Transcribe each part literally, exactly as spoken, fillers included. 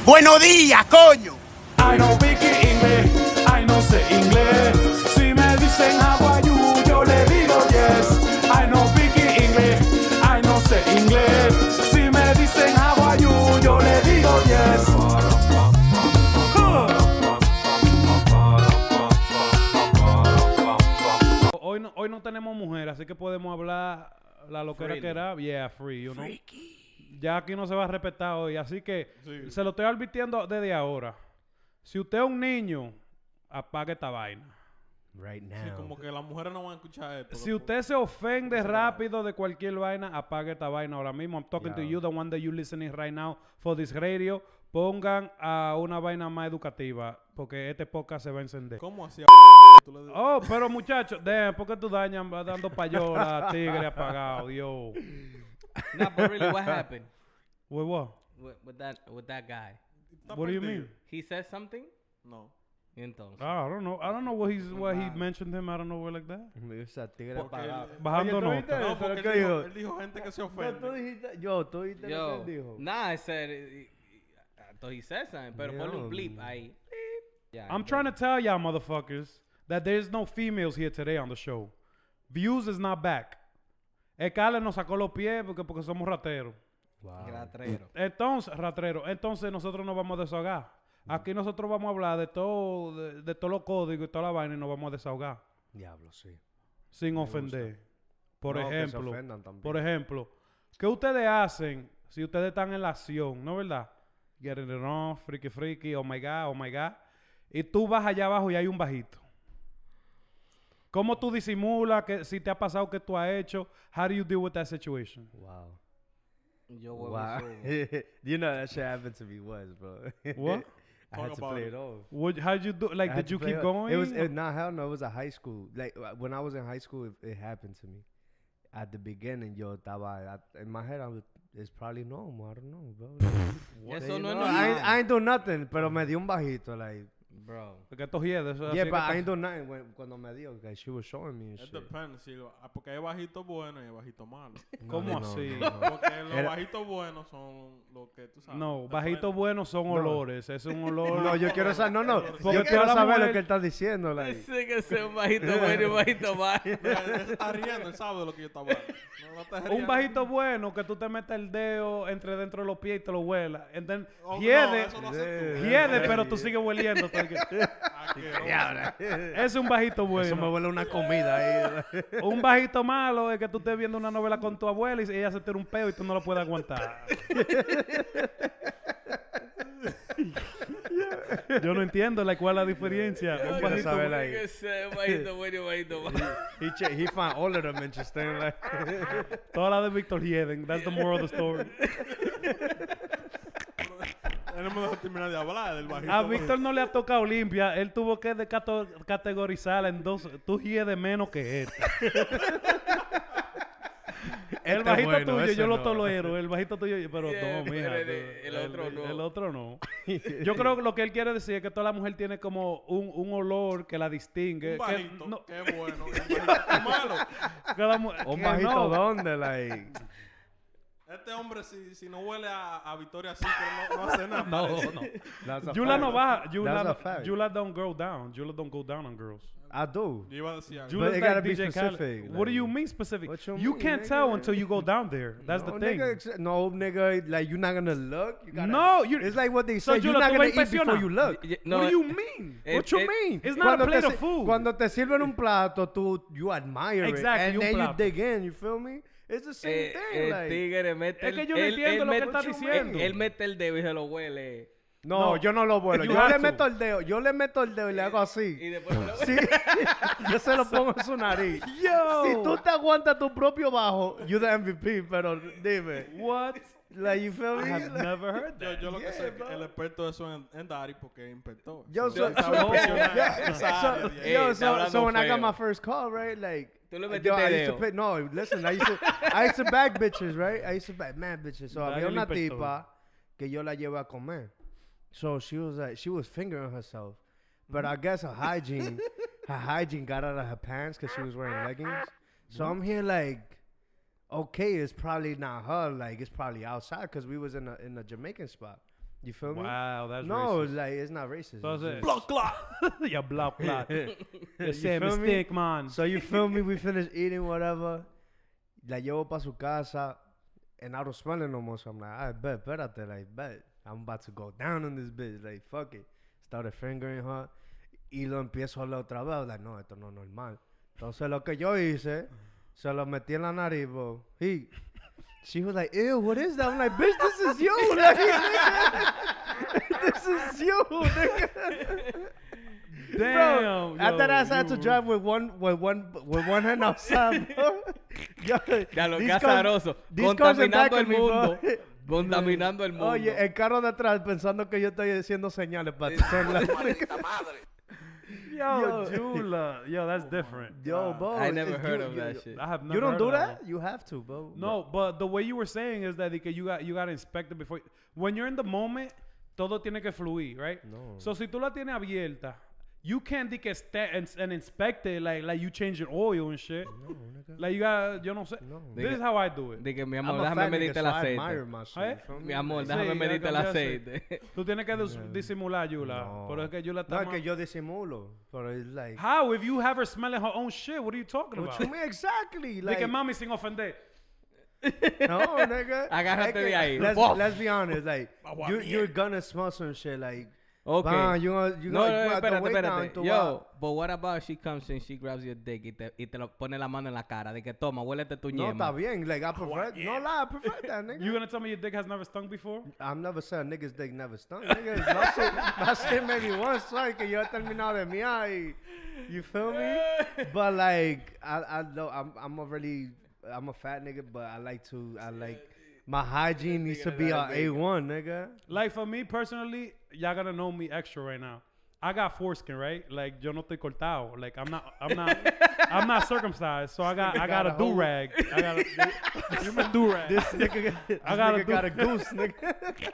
Buenos días, coño. I no speak English, I no sé inglés. Si me dicen how are you, yo le digo yes. I no speak English, I no sé inglés. Si me dicen how are you, yo le digo yes. Hoy no, hoy no tenemos mujer, así que podemos hablar la loquera que era. Yeah, free, you know. Ya aquí no se va a respetar hoy, así que Sí. se lo estoy advirtiendo desde ahora. Si usted es un niño, apague esta vaina. Right now. Sí, como que las mujeres no van a escuchar esto. Si loco. usted se ofende rápido de cualquier vaina, apague esta vaina ahora mismo. I'm talking to Yeah. you, the one that you listening right now for this radio. Pongan a una vaina más educativa, porque este podcast se va a encender. ¿Cómo hacía? Tú le- Oh, pero muchachos, de, ¿por qué tú dañas vas dando payola, tigre apagado, yo? No, but really, what happened Wait, what? with, with that with that guy? Está What do you perdido. mean? He said something. No. Y entonces, I don't know. I don't know what he's what he mentioned him. I don't know like that. Esa tigre Porque apagada. él- Bajando Oye, ¿tú nota. oíste No, eso? porque ¿Lo él que dijo, dijo? él dijo gente que se No, tú ofende. dijiste, yo, tú dijiste lo que yo, él dijo. nah, I said, I thought he said something, pero ponle un Yo. bleep ahí. Yeah, I'm trying to tell y'all motherfuckers that there's no females here today on the show. Views is not back. El Cale nos sacó los pies porque, porque somos rateros. Wow. Ratrero. Entonces, ratrero, entonces nosotros nos vamos a desahogar. Aquí nosotros vamos a hablar de todo, de, de todos los códigos y toda la vaina y nos vamos a desahogar. Diablo, sí. Sin Me ofender. Por No, que se ejemplo, ofendan también. por ejemplo, ¿qué ustedes hacen si ustedes están en la acción, no verdad? Getting it on, freaky freaky, oh my god, oh my god. Y tú vas allá abajo y hay un bajito. ¿Cómo tú disimulas que si te ha pasado que tú has hecho? How do you deal with that situation? Wow. Yo huevo Wow. subo. You know that shit happened to me once, bro. What? I Talk had to about play it. it off. What, how'd you do? Like, I had did to you play keep it- going? It was it, nah, hell no. It was a high school. Like uh, when I was in high school, it, it happened to me. At the beginning, yo, estaba I, in my head. I was, it's probably normal. I don't know, bro. Eso You no es know, I, ain't, normal. I ain't do nothing, pero me dio un bajito, like. Bro. Porque esto hiede, eso es Yeah, así but que I ain't pasa. do nothing when, cuando me dio. Like she was showing me and It shit. depends. Si lo- ah, porque hay bajitos buenos y hay bajitos malos. ¿Cómo No, no, así? no, no. Porque los Era- bajitos buenos son los que tú sabes. No, te bajitos pueden- buenos son No. olores. Es un olor. No, yo quiero saber. No, no. Porque Yo tú quiero eres saber mujer- lo que él está diciendo, like. Ese que sea un bajito bueno y un bajito malo. Pero él se está riendo, él sabe de lo que yo estaba hablando. No, no te Un rías. bajito bueno que tú te metes el dedo entre dentro de los pies y te lo huelas. And then, Oh, no, hiede, eso lo haces tú. hiede, pero tú sigues hueliendo. Asqueroso. Es un bajito Eso me bueno. huele una comida ahí. Un bajito malo es que tú estés viendo una novela con tu abuela y ella se tira un peo y tú no lo puedes aguantar. Yo no entiendo like, cuál es la diferencia. Un quiero bajito saber, bueno. like- Que sea un bajito bueno y un bajito malo. He ch- he found all of them interesting. Like. Toda la de Víctor Hieden. That's the moral of the story. Tenemos que terminar de hablar del bajito. A Víctor no le ha tocado limpia. Él tuvo que decato- categorizarla en dos. Tú hiedes menos que esta. El Este bajito bueno, tuyo, ese yo lo no. tolero. El bajito tuyo, pero Yeah, no, mija. pero el- tú- el otro no. El otro no. Yo creo que lo que él quiere decir es que toda la mujer tiene como un, un olor que la distingue. Un que bajito, no- qué bueno. Un bajito, qué malo. que la mu- Un que bajito no. donde, like. Este hombre, si, si no huele a, a Victoria Secret, no, no hace nada. No, parece. no. That's a Yula fact. no baja. That's Yula, a no- fact. Yula don't go down. Yula don't go down on girls. I do. Yo iba a decir algo. Yula's it like gotta be D J Khaled. specific, What do you like- mean specific? What you You mean, can't nigga? tell until you go down there. That's no, the thing. Nigga, ex- no, nigga, like you're not gonna look. You gotta, No, you- It's like what they So, say. You're Yula, not tú gonna vas a eat before impresionar. you look. Y- What do no, you mean? eh, What you eh, mean? It's not a plate te of si- food. Cuando te sirven un plato, tú you admire Exactly, it, and un then you plato. dig in. You feel me? It's the same eh, thing. el like. tigre mete Es que el- yo no él- entiendo él lo que mete- está él- diciendo. Él mete el dedo y se lo huele. No, No, yo no lo vuelo. you Yo have le to. meto el dedo. Yo le meto el dedo y le hago así. Y después se lo Sí. Yo se lo pongo en su nariz. Yo. Si tú te aguantas tu propio bajo, you the M V P, pero dime. What? Like, you feel I me? have never heard Yo, that. yo lo Yeah, que sé es que bro. el experto de eso en, en Dari porque inspector. Yo, So, so, él sabe so, impresionar yeah, esa so, área de ahí. yo, Ey, está so, hablando so when I got feo. my first call, right, like, Tú le metiste yo, I used to dedo. pay, no, listen, I used to, I used to bag bitches, right? I used to bag mad bitches. So Dale había el una inspector. tipa que yo la llevé a comer. So she was like, she was fingering herself. But I guess her hygiene, her hygiene got out of her pants because she was wearing leggings. So I'm here like, okay, it's probably not her. Like, it's probably outside because we was in a, in a Jamaican spot. You feel me? Wow, that's no, racist. like it's not racist. So it's it's just- a- yeah, blah blah. The You same feel me? mistake, man. So you feel me? We finished eating whatever. La llevo pa su casa, and I don't smell it no more. So I'm like, I bet, espérate, like, bet. I'm about to go down on this bitch. Like, fuck it. Started fingering her. Y lo empiezo a oler otra vez. I was like, no, esto no es normal. Entonces lo que yo hice, se lo metí en la nariz, bro. He, she was like, ew, what is that? I'm like, bitch, this is you. Like, this is you, nigga. Damn. Bro, after that, I had to you- drive with one, with one, with one hand outside, bro. Yo, Ya lo these que cars- azaroso. these cars are back Contaminando el at me, bro. mundo. Contaminando el mundo. Oye, el carro de atrás pensando que yo estoy haciendo señales para hacerla. Yo, Yo. Jula. Yo, that's different. Yo, bro. I never it's- heard you- of you- that shit. I have never You don't heard do of that? one. You have to, bro. No, but the way you were saying is that you got you got you got inspected before. When you're in the moment, todo tiene que fluir, right? No. So si tú la tienes abierta, you can't di que sta- and, and inspect it like like you changing oil and shit. No, nigga. Like you got, yo no sé. No. This is how I do it. De que mi I'm amor, a déjame fat nigga, medirte el so I admire aceite. my shit, ¿Eh? you feel me? Mi amor, Sí, déjame ya medirte el cambiaste. aceite. Tú tienes que dis- disimular, Yula. No. Pero es que Yula No, está es que más- yo disimulo. Pero it's like... How? If you have her smelling her own shit, what are you talking What about? you mean exactly? Di Like, que mami sin ofender. no, nigga. Agárrate Es que- de ahí. Let's, Bof. let's be honest. Like, you, you're gonna smell some shit. Like, Okay. bah, you gonna, you No, gonna no, no, put the espérate, weight down espérate. to Yo, what? but what about she comes and she grabs your dick y te, y te lo pone la mano en la cara? De que toma, huélete tu No, ñema. está bien. Like, I prefer... No lie, I prefer that, nigga. You gonna tell me your dick has never stung before? I've never said a nigga's dick never stung. Nigga, my shit, my shit maybe once, sorry, que yo he terminado de miar y, you feel me? But like, I, I know, I'm, I'm a really, I'm a fat nigga, but I like to, I like, my hygiene needs to be on A one, nigga. Like for me personally, y'all gotta know me extra right now. I got foreskin, right? Like yo no estoy cortado. Like I'm not, I'm not, I'm not circumcised. So I got, I got a do rag. I got a, you mean do rag. This nigga, this I gotta nigga do- got a goose, nigga.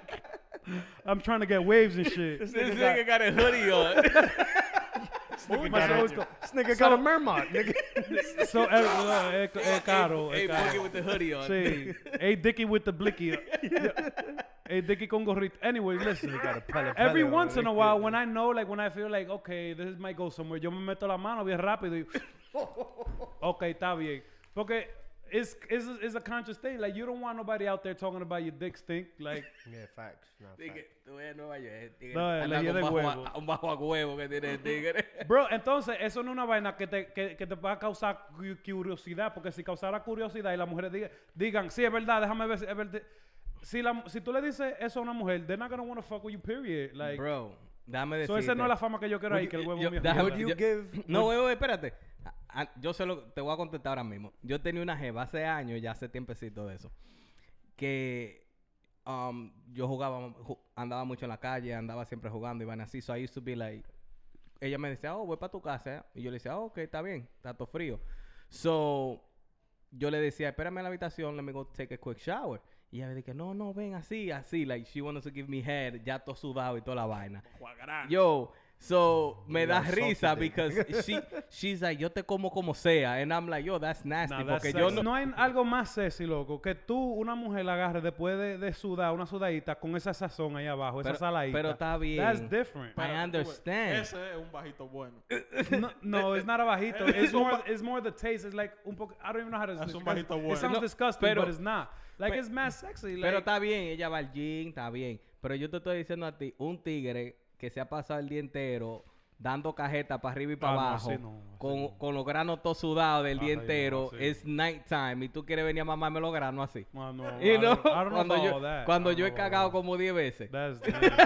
I'm trying to get waves and shit. This nigga got a hoodie on. My got show a- is co- This nigga got a mermot, nigga. So eh, eh, eh, eh, caro, eh, Hey, caro. boogie with the hoodie on. Sí. Hey, Dicky with the blicky. Hey, Dicky con gorrito. Anyway, listen. pele, Every pele, once in a nigga. while, when I know, like, when I feel like, okay, this might go somewhere, yo me meto la mano bien rápido y... Okay, está bien. Porque it's, it's, it's a conscious thing. Like, you don't want nobody out there talking about your dick stink. Like, Yeah, facts. Nah, Tigre, facts. tú ves en Nueva York, el tigre No, anda le con de bajo huevo. a- un bajo a huevo que tiene el tigre. bro, entonces, eso no es una vaina que te, que, que te va a causar cu- curiosidad. Porque si causara curiosidad y las mujeres diga- digan, sí, es verdad, déjame ver si es verdad. Si, la, si tú le dices eso a una mujer, they're not gonna want to fuck with you, period. Like, Bro, déjame decirte. so esa no es la fama que yo quiero ahí, que el huevo yo- mío es déjame- mierda. Would you yo- give... No, güey, güey, espérate. Ah, ah, Yo se lo, te voy a contestar ahora mismo. Yo tenía una jeva hace años, ya hace tiempecito de eso, que um, yo jugaba, ju- andaba mucho en la calle, andaba siempre jugando y van así. So I used to be like, ella me decía, oh, voy para tu casa. ¿eh? Y yo le decía, oh, ok, está bien, está todo frío. So, yo le decía, espérame en la habitación, let me go take a quick shower. Y ella me decía, no, no, ven así, así. Like, she wanted to give me head, ya todo sudado y toda la vaina. Yo, so, me da Yeah, risa salty because she, she's like, yo te como como sea. And I'm like, yo, that's nasty. Nah, that's porque yo sexy. no... no hay algo más sexy, loco, que tú, una mujer, la agarres después de, de sudar, una sudadita, con esa sazón ahí abajo, esa Pero- saladita. pero está bien. That's different. I understand. Ese es un bajito bueno. no, no, it's not a bajito. Es It's un more, ba- it's more the taste. It's like un poco, I don't even know how to Es un describe bajito it. bueno. It sounds No, disgusting, pero- but it's not. Like, pe- it's mad sexy. Like, Pero está bien, ella va al gym, está bien. Pero yo te estoy diciendo a ti, un tigre que se ha pasado el día entero dando cajeta para arriba y para Ah, no, abajo, así no, así con, no. con los granos todos sudados del Ah, día sí, no, entero, así es nighttime y tú quieres venir a mamarme los granos así. Ah, no, Y I no, don't- I don't know cuando about yo, all that. cuando I don't yo he know about cagado that. como diez veces. That's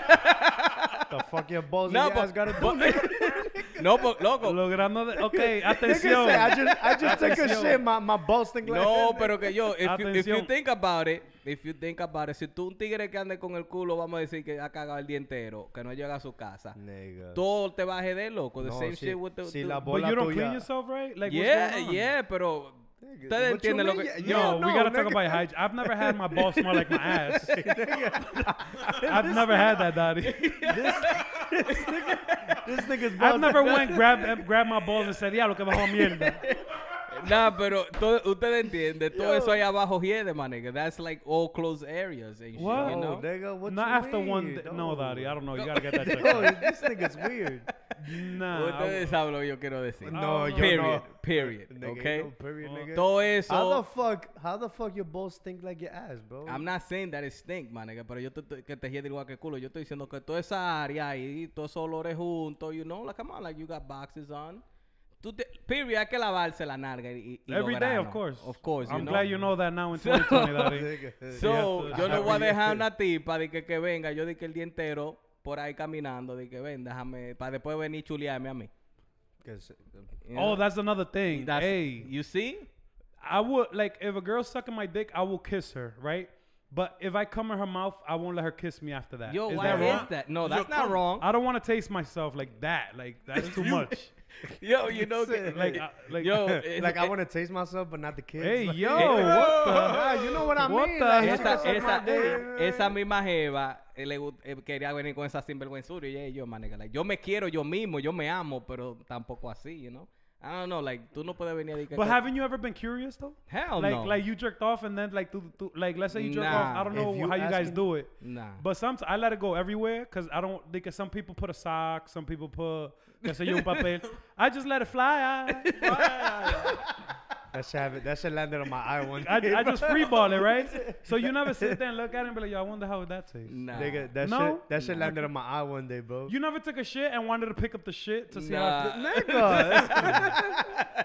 The fuck your balls No, and your but- ass gotta do, but- nigga. No, po- loco. logrando de, ok, Nigga atención. say, I just, I just took a Atención. shit, my, my balls stink like No, that. pero que yo, if you, if you Atención. think about it, if you think about it, si tú un tigre que ande con el culo, vamos a decir que ha cagado el día entero, que no llega a su casa, Nigga. todo te va a joder, loco. The No, same si- shit with the... si the- la But bola you don't tuya- clean yourself, right? Like, what's Yeah, going on? yeah, pero... Nigga, Ustedes what you entienden lo mean? que... Yeah, Yo, yeah, we no, gotta talk nigga. about hygiene. I've never had my balls smell like my ass. I've never had that, Daddy. This nigga's balls. I've never went grab eh, grab my balls and said, "Diablo, que bajo mierda." Nah, pero todo, ustedes entienden, todo Yo. eso ahí abajo hiede, my nigga. That's like all closed areas and shit, What? you Oh, know? nigga, what Not you after mean? one day. No, Daddy, I don't know. You gotta get that checked Yo, out. this nigga's weird. Nah. Ustedes saben lo que yo quiero decir. No, Oh, yo period, no. period, Nigga, okay? no period, nigga. Todo How eso, the fuck? How the fuck your balls stink like your ass, bro? I'm not saying that it stink, my nigga, pero yo te, te- que te hiede igual que el culo. Yo estoy diciendo que toda esa área ahí, todos esos olores juntos, you know, like, come on, like, you got boxes on. Tú te, period, hay que lavarse la narga y, y Every los day, of granos. course. Of course, you I'm know. glad you know that now in twenty twenty, Daddy. Nigga. So, Yeah. yo no voy a Every dejar day. una tipa de que, que venga, yo de que el día entero por ahí caminando, de que ven, déjame, para después venir chulearme a mí. 'Cause, You know? Oh, that's another thing. That's- Hey, you see? I would like if a girl's sucking my dick, I will kiss her, right? But if I come in her mouth, I won't let her kiss me after that. Yo, Is why that wrong? is that? No, Yo, that's not come- wrong. I don't want to taste myself like that. Like that's too much. Yo, you know, que, Like, uh, like, yo, like es- I want to taste myself, but not the kids. hey, Like, yo, what the? Ah, you know what I What mean? the Like, hell? she esa, was sucking esa, my dick. esa misma jeva eh, le gust- eh, quería venir con esa sinvergüenzura y ella y yo, man, nigga, like, yo me quiero yo mismo, yo me amo, pero tampoco así, you know? I don't know, like, tú no puedes venir a decir que... But haven't you ever been curious though? Hell like, no. like you jerked off and then like, to, to, like, let's say you jerk Nah. off. I don't know If you how you guys asking- do it, Nah. but some I let it go everywhere because I don't. Because some people put a sock, some people put, qué sé yo, un papel. I just let it fly. I, That shit, have it- that shit landed on my eye one I, day. I just freeball it, right? So you never sit there and look at it and be like, yo, I wonder how that tastes. Nah. Nigga, that No? shit, that shit landed on my eye one day, bro. You never took a shit and wanted to pick up the shit to see Nah. how. Nigga,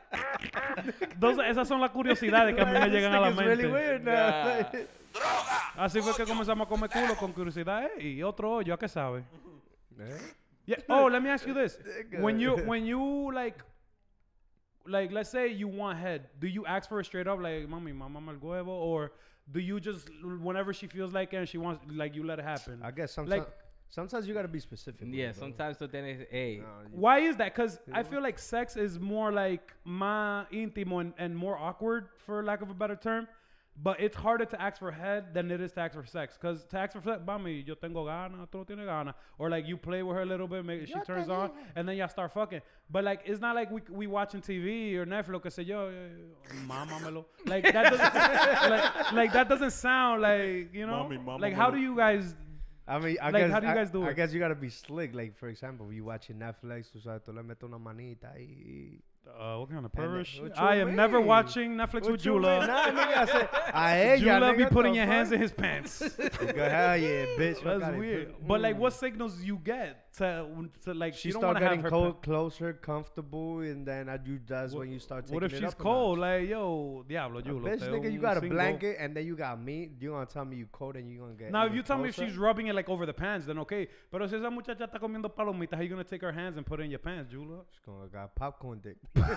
Those, esas son las curiosidades que a mí me llegan a la this nigga's really mente. weird now. Nah. Like, Así fue que comenzamos a comer culo con curiosidad. Ey, y otro hoyo, ¿a qué sabe? eh? Yeah. Oh, let me ask you this: Nigga. when you when you like, like let's say you want head, do you ask for it straight up, like "Mami, mamá el huevo," or do you just whenever she feels like it and she wants, like you let it happen? I guess sometimes, Like- sometimes you gotta be specific. with Yeah, it, bro. sometimes tú tienes, hey, No, you- Why is that? Because I feel like sex is more like más íntimo and, and more awkward, for lack of a better term. But it's harder to ask for head than it is to ask for sex. Because to ask for sex, mami, yo tengo ganas, tú no tienes ganas. Or like you play with her a little bit, maybe she turns on, and then y'all start fucking. But like, it's not like we we watching T V or Netflix, que sé yo, mámamelo. Like that doesn't, like, like that doesn't sound like, you know? Mami, mámamelo. Like how do you guys, I mean, I Like, guess, how do you I- guys do I it? guess you gotta be slick. Like, for example, you watching Netflix, tú sabes, tú le metes una manita y... uh, what kind of And pervert then- shit? what you I am never mean? watching Netflix What with you Jula. mean? Nah, nigga, I said, a ella, Jula be nigga, putting the your hands fuck? in his pants. Nigga, hell yeah, bitch. fuck That's outta here. weird. But like, what signals you get to, to like? She you don't start want to have getting her. cold, pa- closer, comfortable, and then I do. That's What- when you start taking what if it she's up a cold? notch. Like, yo, diablo, Uh, Jula. bitch, te nigga, you un got a single. blanket, and then you got me. You gonna tell me you cold, and you gonna get. Now, if even you tell me if closer? she's rubbing it like over the pants, then okay. Pero si esa muchacha está comiendo palomitas, how you gonna take her hands and put it in your pants, Jula? She's gonna got popcorn dick.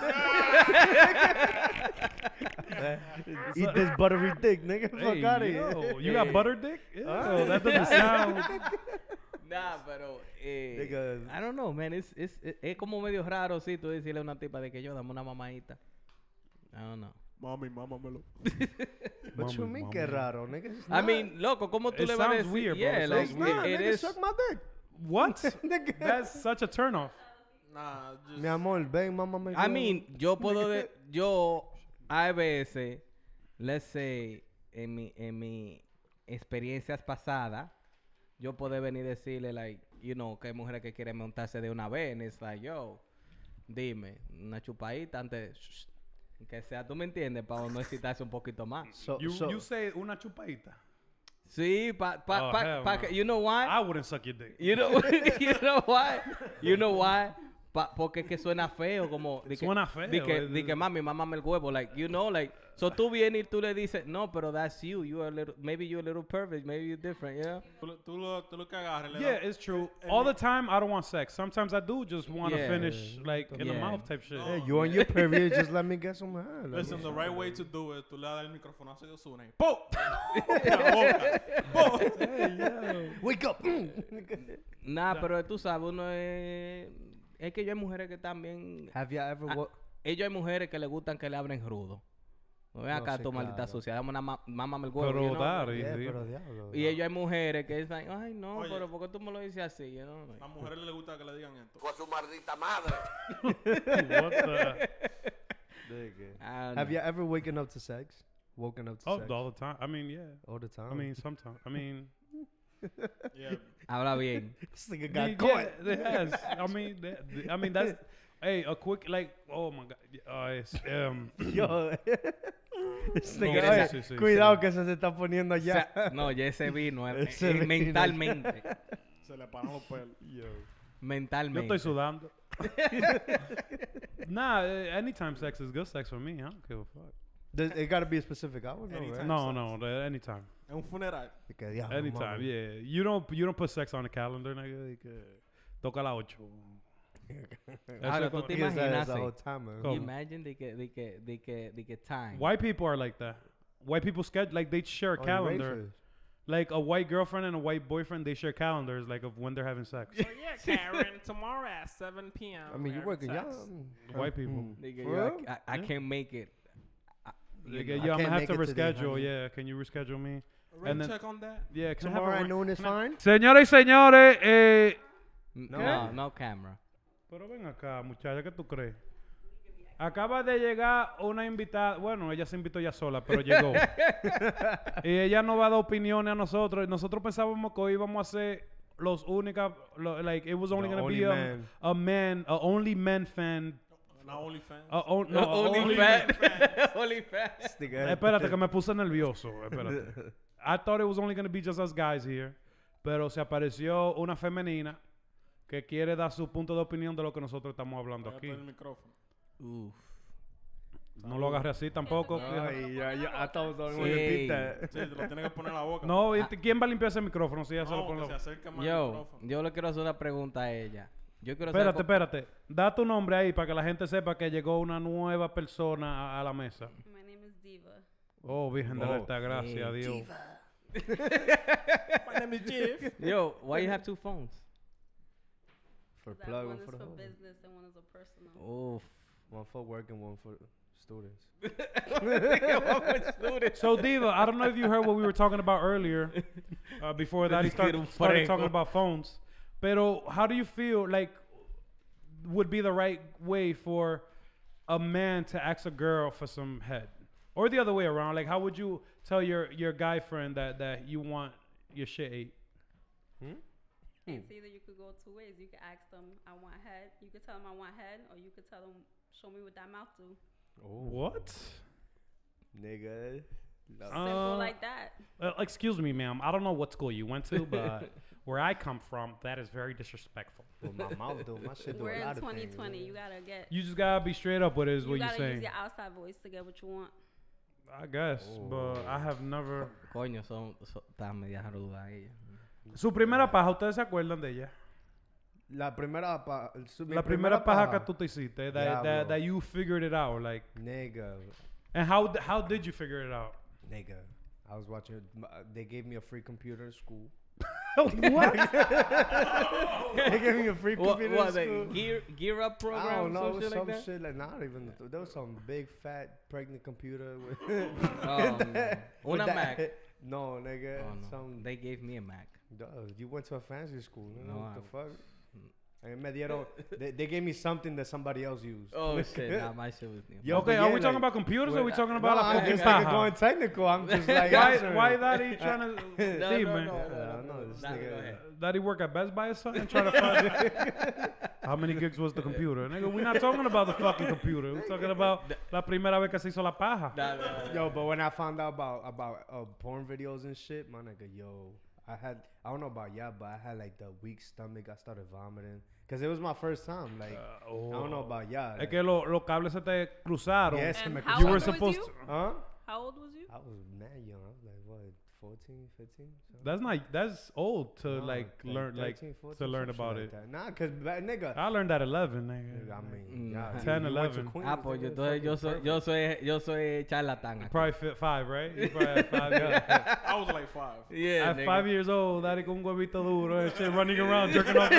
Eat this buttery dick, nigga. Fuck Hey, out of yo, here. you got Hey. butter dick? Ew, Ah. that doesn't sound. nah, pero, eh, Nigga. I don't know, man, it's, it's, es es como medio raro, sí, tú decirle a una tipa de que yo dame una mamadita. I don't know. Mami, mámamelo. What you Mami, mean, mami. que raro, nigga? It's I not. mean, loco, ¿cómo tú It le vas a sounds decir? weird, bro. Yeah, It like, it's sounds not, it, it nigga. is. Suck my dick. What? Nigga. That's such a turnoff. Nah, just... Mi amor, ven, mamá me. I mean, yo puedo, de, yo, a veces, let's say, en mi, en mi experiencias pasadas, yo puedo venir y decirle, like, you know, que hay mujeres que quieren montarse de una vez, and it's like, yo, dime, una chupadita antes, shh, que sea, tú me entiendes, para no excitarse un poquito más. So, You so, you say una chupadita. Sí, pa, pa, Oh, pa, hell pa no. que- you know why? I wouldn't suck your dick. You know, you know why? You know why? Pa, porque es que suena feo, como... de que- Suena feo, De que, es- de que mami, mámame el huevo, like, you know, like... So tú vienes y tú le dices, no, pero that's you. You are a little... Maybe you're a little perfect. Maybe you're different, you know? Tú, lo- tú, lo, tú lo que agarres, le Yeah, das- it's true. el- All the time, I don't want sex. Sometimes I do just want to Yeah. finish like in the Yeah. mouth type shit. hey, you on your period? Just let me get some. hand. Let Listen, me- the right way to do it, tú le das el microfonazo de Ozuna y ¡pum! La boca. ¡Pum! Wake up. Nah, pero tú sabes, uno es... Es que yo hay mujeres que también... Have you ever? Ah, Wa- ellos hay mujeres que le gustan que le abren rudo. No ven No, acá sí, tu maldita claro. sucia. Dame una ma- mámame el huevo, Pero you know? Dari, Yeah, sí. pero diablo. Y ellos hay mujeres que dicen, ay, no, Oye. pero ¿por qué tú me lo dices así? You know? Like, A mujeres les gusta que le digan esto. Fue a su maldita madre. What the? Nigga. I don't Have know. you ever waken up to sex? Woken up to Oh, sex? all the time. I mean, yeah. All the time. I mean, sometimes. I mean, Yeah. Habla bien. this nigga yeah, got caught. it has. I mean, that, I mean that's. Hey, a quick like. Oh my god. Uh, it's, um. Yo. This No, nigga, sí, oye, sí, sí, cuidado sí. que se se está poniendo O allá. sea, no, ya ese vino. eh, Ese eh, vino. mentalmente. Se le paran los pelos. Yo mentalmente. estoy sudando. Nah, uh, anytime sex is good sex for me. I don't give a fuck. Does- It gotta be a specific hour, no, Anytime. right? No, no, the- anytime. Es un funeral. De que, diablo, Anytime, mami. yeah. You don't you don't put sex on the calendar, nigga. De que toca la ocho. Ahora, Eso tú co- te He is that imaginas as a así. whole time, man. Come. You imagine de que, de que, de que, de que time. White people are like that. White people schedule like they share a Oh, you calendar. racist. Like a white girlfriend and a white boyfriend, they share calendars like of when they're having sex. So yeah, Karen, tomorrow at seven p.m. I mean, you we're working, having yeah. sex. mm, White mm, people. mm. Nigga, For yo, real? I, I, I Yeah. can't make it. I, Like, you yeah, know, I'm can't gonna have to make it today, reschedule. honey. Yeah, can you reschedule me? Rain And then- check on that. Yeah, can I have a Tomorrow re- at noon is can I- fine? Señores y señores, eh, no, No. no camera. pero ven acá, muchacha, ¿qué tú crees? Acaba de llegar una invitada, bueno, ella se invitó ya sola, pero llegó. Y ella nos va a dar opiniones a nosotros. Y nosotros pensábamos que hoy íbamos a ser los únicos, lo- like, it was only The going to only be a, man. a man, a only men fan. Not only fans. a on- no, a Only only- fan. Only fan. This nigga- Espérate, que me puse nervioso. Espérate. I thought it was only going to be just us guys here. Pero se apareció una femenina que quiere dar su punto de opinión de lo que nosotros estamos hablando Pégate aquí. el micrófono. Uf. No lo agarré así tampoco. Ay, yeah, yeah, I thought I was the only one to Sí. repeat that. Sí, te lo tienes que poner en la boca. No, ¿y ¿quién va a limpiar ese micrófono si ya se lo no, pone que la se boca? acerque más al Yo, micrófono. yo le quiero hacer una pregunta a ella. Yo quiero Espérate, saber espérate. Da tu nombre ahí para que la gente sepa que llegó una nueva persona a, a la mesa. My name is Diva. Oh, Virgen de la Oh, Alta Gracia, eh, Dios. My name is Jeff. Yo, why you have two phones? For 'Cause that plug, one one is for the for home. business and one is a personal. Oof. One for work and one for students. So, Diva, I don't know if you heard what we were talking about earlier. Uh, before that, he started, started talking about phones. Pero, how do you feel like would be the right way for a man to ask a girl for some head? Or the other way around. Like, how would you tell your, your guy friend that, that you want your shit ate? It's either you could go two ways. You could ask them, I want head. You could tell them I want head, or you could tell them, show me what that mouth do. Oh, What? nigga. No. Simple Uh, like that. Uh, excuse me, ma'am. I don't know what school you went to, but where I come from, that is very disrespectful. With my mouth do, my shit do We're a in lot of twenty things. twenty. man. You gotta get. You just gotta be straight up with it, is You what you're gotta saying. use your outside voice to get what you want. I guess, but I have never. Coño, son, son tan media ruda ella. Su primera paja, ¿ustedes se acuerdan de ella? La primera pa, su, mi La primera paja que paja. tú te hiciste, that, that, Diablo. that you figured it out, like. Nigga, And how d- how did you figure it out? nigga. I was watching. uh, They gave me a free computer in school. What? They gave me a free What, computer what in the school. gear, gear up program? I don't know, some it was shit some like that? shit like not even. There was some big fat pregnant computer with. Oh, no. with Una that- Mac. No, nigga. Oh, no. Some. They gave me a Mac. Duh, you went to a fancy school. Nigga. No, what I- the fuck? A mí me dieron. they, they gave me something that somebody else used. Oh, shit. Nah, my shit was new. Yo, Okay, but are yeah, we talking like- about computers or are we talking No, about la I'm fucking just like paja? going technical. I'm just like. Why answering. why that he trying to No, see, no, man? no, I no, don't no, know, this Nah, nigga- go ahead. That he work at Best Buy or something? Trying to find how many gigs was the computer? Nigga, we're not talking about the fucking computer. We're talking about la primera vez que se hizo la paja. Nah, nah, nah. Yo, but when I found out about about uh, porn videos and shit, my nigga, yo, I had I don't know about y'all, but I had like the weak stomach. I started vomiting because it was my first time. Like Uh, I don't know about y'all. Es like- que lo- los cables se te cruzaron. Yes, And me how You old were was supposed you? to. Huh? How old was you? I was mad young. I was like what, fourteen, fifteen? something? That's not. That's old to No, like learn like thirteen, fourteen, to learn some shit about like it. that. Nah, cause ba- nigga, I learned at eleven, nigga, I nigga. mean, Mm, yeah, you- ten, you went to eleven. Queens, Ah, pues yo, nigga, entonces yo fucking soy, perfect. yo soy, yo soy charlatán. aquí. Probably fit five, right? You probably had five. Yeah. I was like five. Yeah, At nigga. five years old, daddy con un huevito duro and shit, running around jerking off.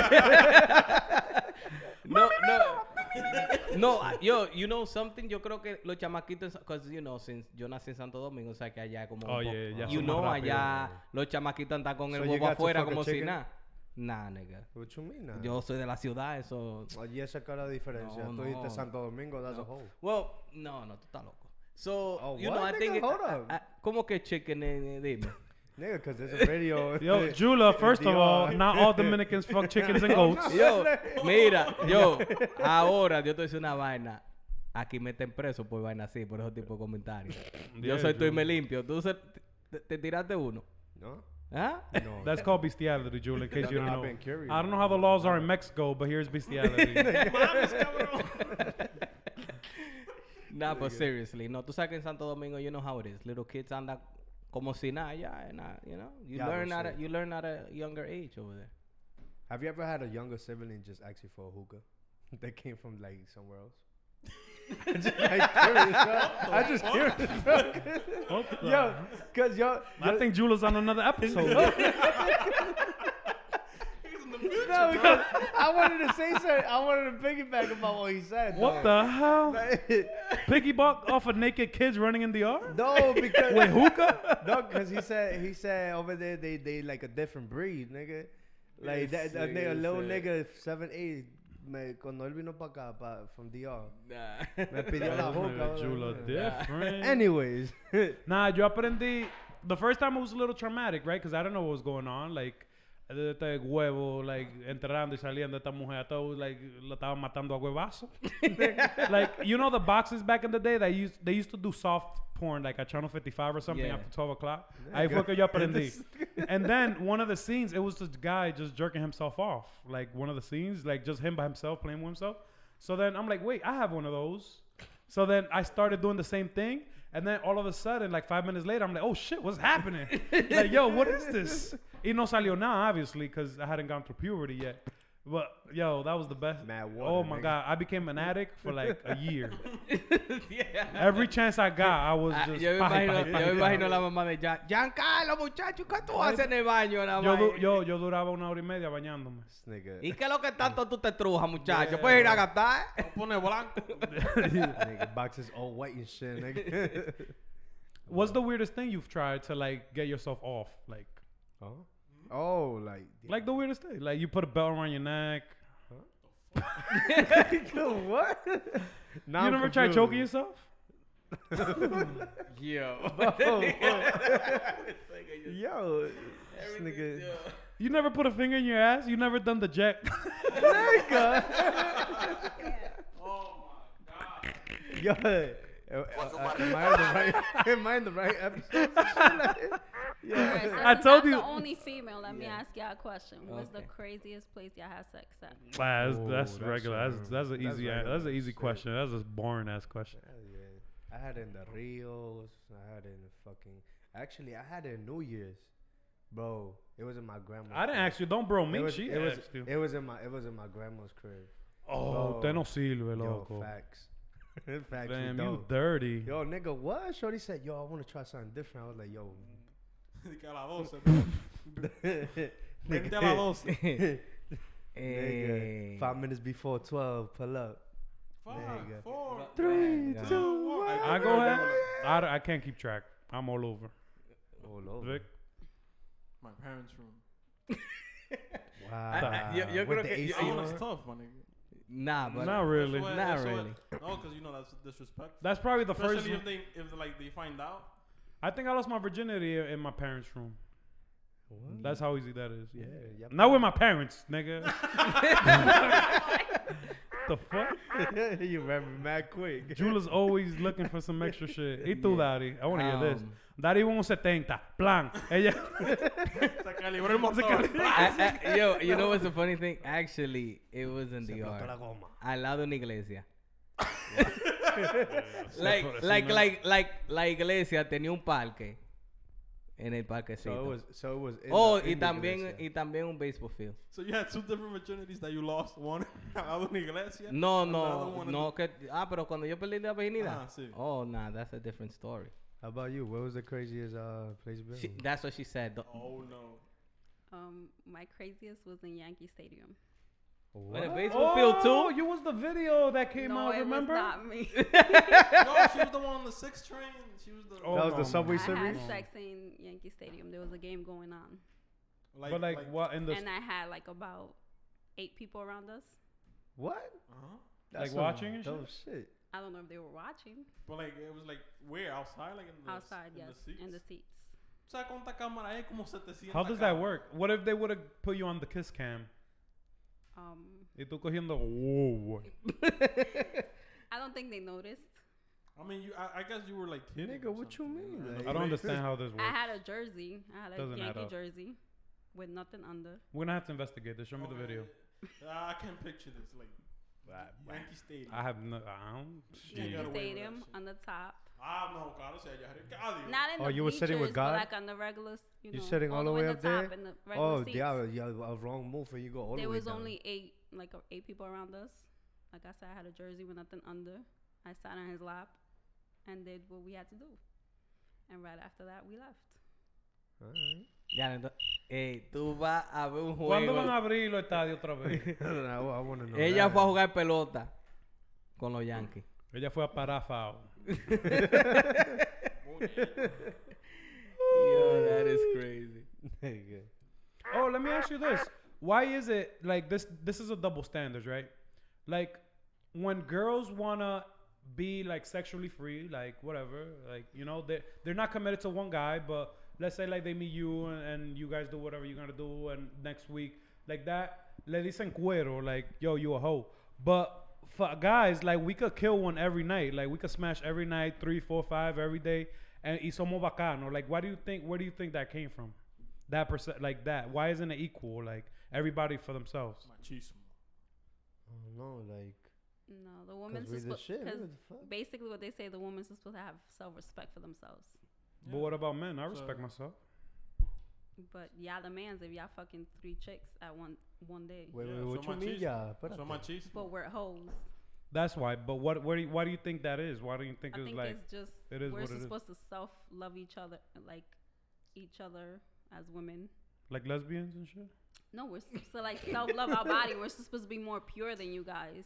No, no. No, uh, yo, you know something, yo creo que los chamaquitos, because, you know, since yo nací en Santo Domingo, o sea que allá como Oh, un poco- yeah, ya you son know, más rápidos. allá los chamaquitos andan con el So you huevo got to afuera fuck a como si chicken? nada. Nah, nigga. What you mean? Nah? Yo soy de la ciudad, eso... Oh, y esa cara de diferencia. No, Tú dijiste no. Santo Domingo, that's No. a whole. Well, no, no, tú estás loco. So, Oh, you what, know, I nigga? think... it- Hold I- up. I- ¿Cómo que chicken, eh, dime? Nigga, because there's a video. Yo, Jula, first of all, not all Dominicans fuck chickens and goats. Yo, mira, yo, ahora yo te voy a decir una vaina. Aquí meten preso por vaina así, por esos tipos de comentarios. Yo Yeah, soy tú y Jula. me limpio. ¿Tú se- te, te tiraste uno? No? ¿Ah? No. That's called bestiality, Jula, in case you don't I've know. been curious. I don't know how the laws are in Mexico, but here's bestiality. Nah, but seriously, no, tú sabes que en Santo Domingo, you know how it is. Little kids andan como si nada, ya, and, uh, you know, you Yeah, learn but at a, shit. you learn at a younger age over there. Have you ever had a younger sibling just ask you for a hookah? They came from like somewhere else. I'm just like curious, bro. I'm just curious, bro. What the- Yo, cause yo, I think Jula's on another episode. no, because I wanted to say something. I wanted to piggyback about what he said. What though. the hell? the? Piggyback off of naked kids running in the yard? No, because With hookah? no, because he said he said over there they they like a different breed, nigga. Like that, a, nigga, a little nigga seven eight. Me, cuando él vino para acá, pa, from D R, Nah. me pidió la hookah. Jula different. Anyways, Nah, yo aprendí. The first time it was a little traumatic, right? Because I don't know what was going on. Like, este huevo, like, enterrando y saliendo esta mujer. I thought, like, la estaban matando a huevazo. Like, you know the boxes back in the day that used, they used to do soft porn, like at Channel fifty-five or something Yeah. after twelve o'clock. Ahí fue que yo aprendí. And then one of the scenes, it was this guy just jerking himself off. Like, one of the scenes, like, just him by himself, playing with himself. So then I'm like, wait, I have one of those. So then I started doing the same thing. And then all of a sudden, like five minutes later, I'm like, oh shit, what's happening? Like, yo, what is this? Y no salió nada, obviously, because I hadn't gone through puberty yet. But, yo, that was the best. Mad water, oh, my nigga. God. I became an addict for like a year. Yeah. Every chance I got, I was Ah, just... yo me paje, imagino, paje, yo paje, me imagino paje. la mamá de Jan. Giancarlo, muchacho, ¿qué tú haces en el baño? nada Yo, más? du- yo, yo duraba una hora y media bañándome. this nigga, ¿Y qué es lo que tanto tú te trujas, muchacho? Yeah. Puedes ir a gastar. Pone blanco. nigga, boxes all white and shit, nigga. What's the weirdest thing you've tried to like get yourself off? Like, oh, oh, like, like the weirdest thing? Like you put a belt around your neck. what? Now you I'm never tried confused. choking yourself? Yo. Oh, yo, this nigga, You never put a finger in your ass? You never done the jack? nigga. Yo, uh, uh, uh, am I in the right? Am I in the right episode? Alright, yeah. since I told I'm you- the only female. Let me Yeah. ask y'all a question. What's the Okay. craziest place y'all had sex at? Nah, that's, Oh, that's that's, regular. That's um, that's an that's easy. a- regular That's an easy shit. question. That's a boring ass question. Hell yeah. I had it in the Rios. I had it in the fucking. Actually, I had it in New Year's, bro. It was in my grandma's. I didn't crib. ask you. Don't bro me. It was, She it was, asked you. it was in my. It was in my grandma's crib. Oh, bro. te no sirve, Yo, loco. facts. facts. Damn, you you don't. dirty. Yo, nigga, what? Shorty said, yo, I want to try something different. I was like, yo. Que a las doce. Vente a las doce. Nigga, Eh, five minutes before twelve, pull up. Five, Nigga. four, Three, Yeah. two, one. I go ahead. I, d- I can't keep track. I'm all over. All over. Vic? My parents' room. Wow. I- yo- yo With creo the que- A C yo- That yo- one is on? tough, my nigga. Nah, but Not really. That's why- Not that's why- really. No, because you know that's disrespectful. That's probably the first. Especially if they, if like they find out. I think I lost my virginity i- in my parents' room. What? That's how easy that is. Yeah. Yeah, yep. Not with my parents, nigga. The fuck? You remember mad quick. Jula's always looking for some extra shit. Y tú, Daddy. I want to hear this. Um, Daddy one seventy. Plan. Ella. Se calibró el motor. I- I- yo, you know what's the funny thing? Actually, it was in Se the explotó la yard. goma. Al lado de una iglesia. like, Así like, no- like, like, la iglesia tenía un parque. En el parquecito. So it was, so it was. In oh, the, y in the también, iglesia. y también un baseball field. So you had two different virginities that you lost. One al lado de una iglesia. No, and the other no, one in no, que, ah, pero cuando yo perdí la virginidad. Ah, sí. Oh, nah, that's a different story. How about you? What was the craziest uh, place you been? She, that's what she said. The- the- Oh no. Um, my craziest was in Yankee Stadium. In a What? baseball field Oh, too? you was the video that came no, out, it remember? was not me. No, she was the one on the sixth train. She was the. Oh, That was the no, Subway man. I had Series? sex in Yankee Stadium. There was a game going on. Like, but like, what in the And I had like about eight people around us. What? Uh-huh. Like some watching and dope shit. I don't know if they were watching. But like, it was like, where? Outside? Like in the, Outside, in yes, the seats? in the seats. O sea, con esta cámara hay como setecientas how does that cámaras. work? What if they would have put you on the kiss cam? Um, Y tú cogiendo, whoa. I don't think they noticed. I mean, you. I, I guess you were like hitting. Nigga, or what you something, mean? know, in Like- the I don't place. understand how this works. I had a jersey. I had a Doesn't add Yankee up. jersey with nothing under. We're gonna have to investigate this. Show me the Okay. video. I can't picture this. Like Yankee Stadium. I have no. I don't. Yeah, Yankee got away with that Stadium shit. on the top. Ah, no, claro, si allá arriba. Adiós. Not in Oh, the you were sitting with bleachers, but God? like on the regular, s- you You know, sitting all the way way in up top there? in the regular Oh, seats. yeah, yeah, a wrong move for you go all There the way was down. only eight, like uh, eight people around us. Like I said, I had a jersey with nothing under. I sat on his lap and did what we had to do. And right after that, we left. Alright. Ya, entonces, eh, tú vas a ver un ¿Cuándo van juego. a abrir los estadios otra vez? I, I want to know. Ella that. fue a jugar pelota con los Yankees. Ella fue a parar foul. Yo, that is crazy. Nigga. Oh, let me ask you this. Why is it like this? This is a double standard, right? Like when girls wanna be like sexually free, like whatever, like you know, they they're not committed to one guy, but let's say like they meet you and, and you guys do whatever you're gonna do, and next week like that, le dicen cuero, like yo, you a hoe. But for guys, like we could kill one every night, like we could smash every night, three, four, five every day, and y somos bacano. Like, why do you think? Where do you think that came from? That percent, like that. Why isn't it equal? Like everybody for themselves. Machismo. I don't know, like, No, the woman's we the supposed shit. because What the fuck? basically what they say, the woman's supposed to have self-respect for themselves. But what about men? I So- respect myself. But y'all the mans if y'all fucking three chicks at one one day. Wait, Yeah, wait, what so you mean, machismo. yeah? So Espérate. machismo. But we're hoes. That's why. But what? Where do you, why do you think that is? Why do you think I it's think like? it's just it is we're what it is. supposed to self love each other, like each other as women. Like lesbians and shit? No, we're supposed to like self love our body. We're supposed to be more pure than you guys.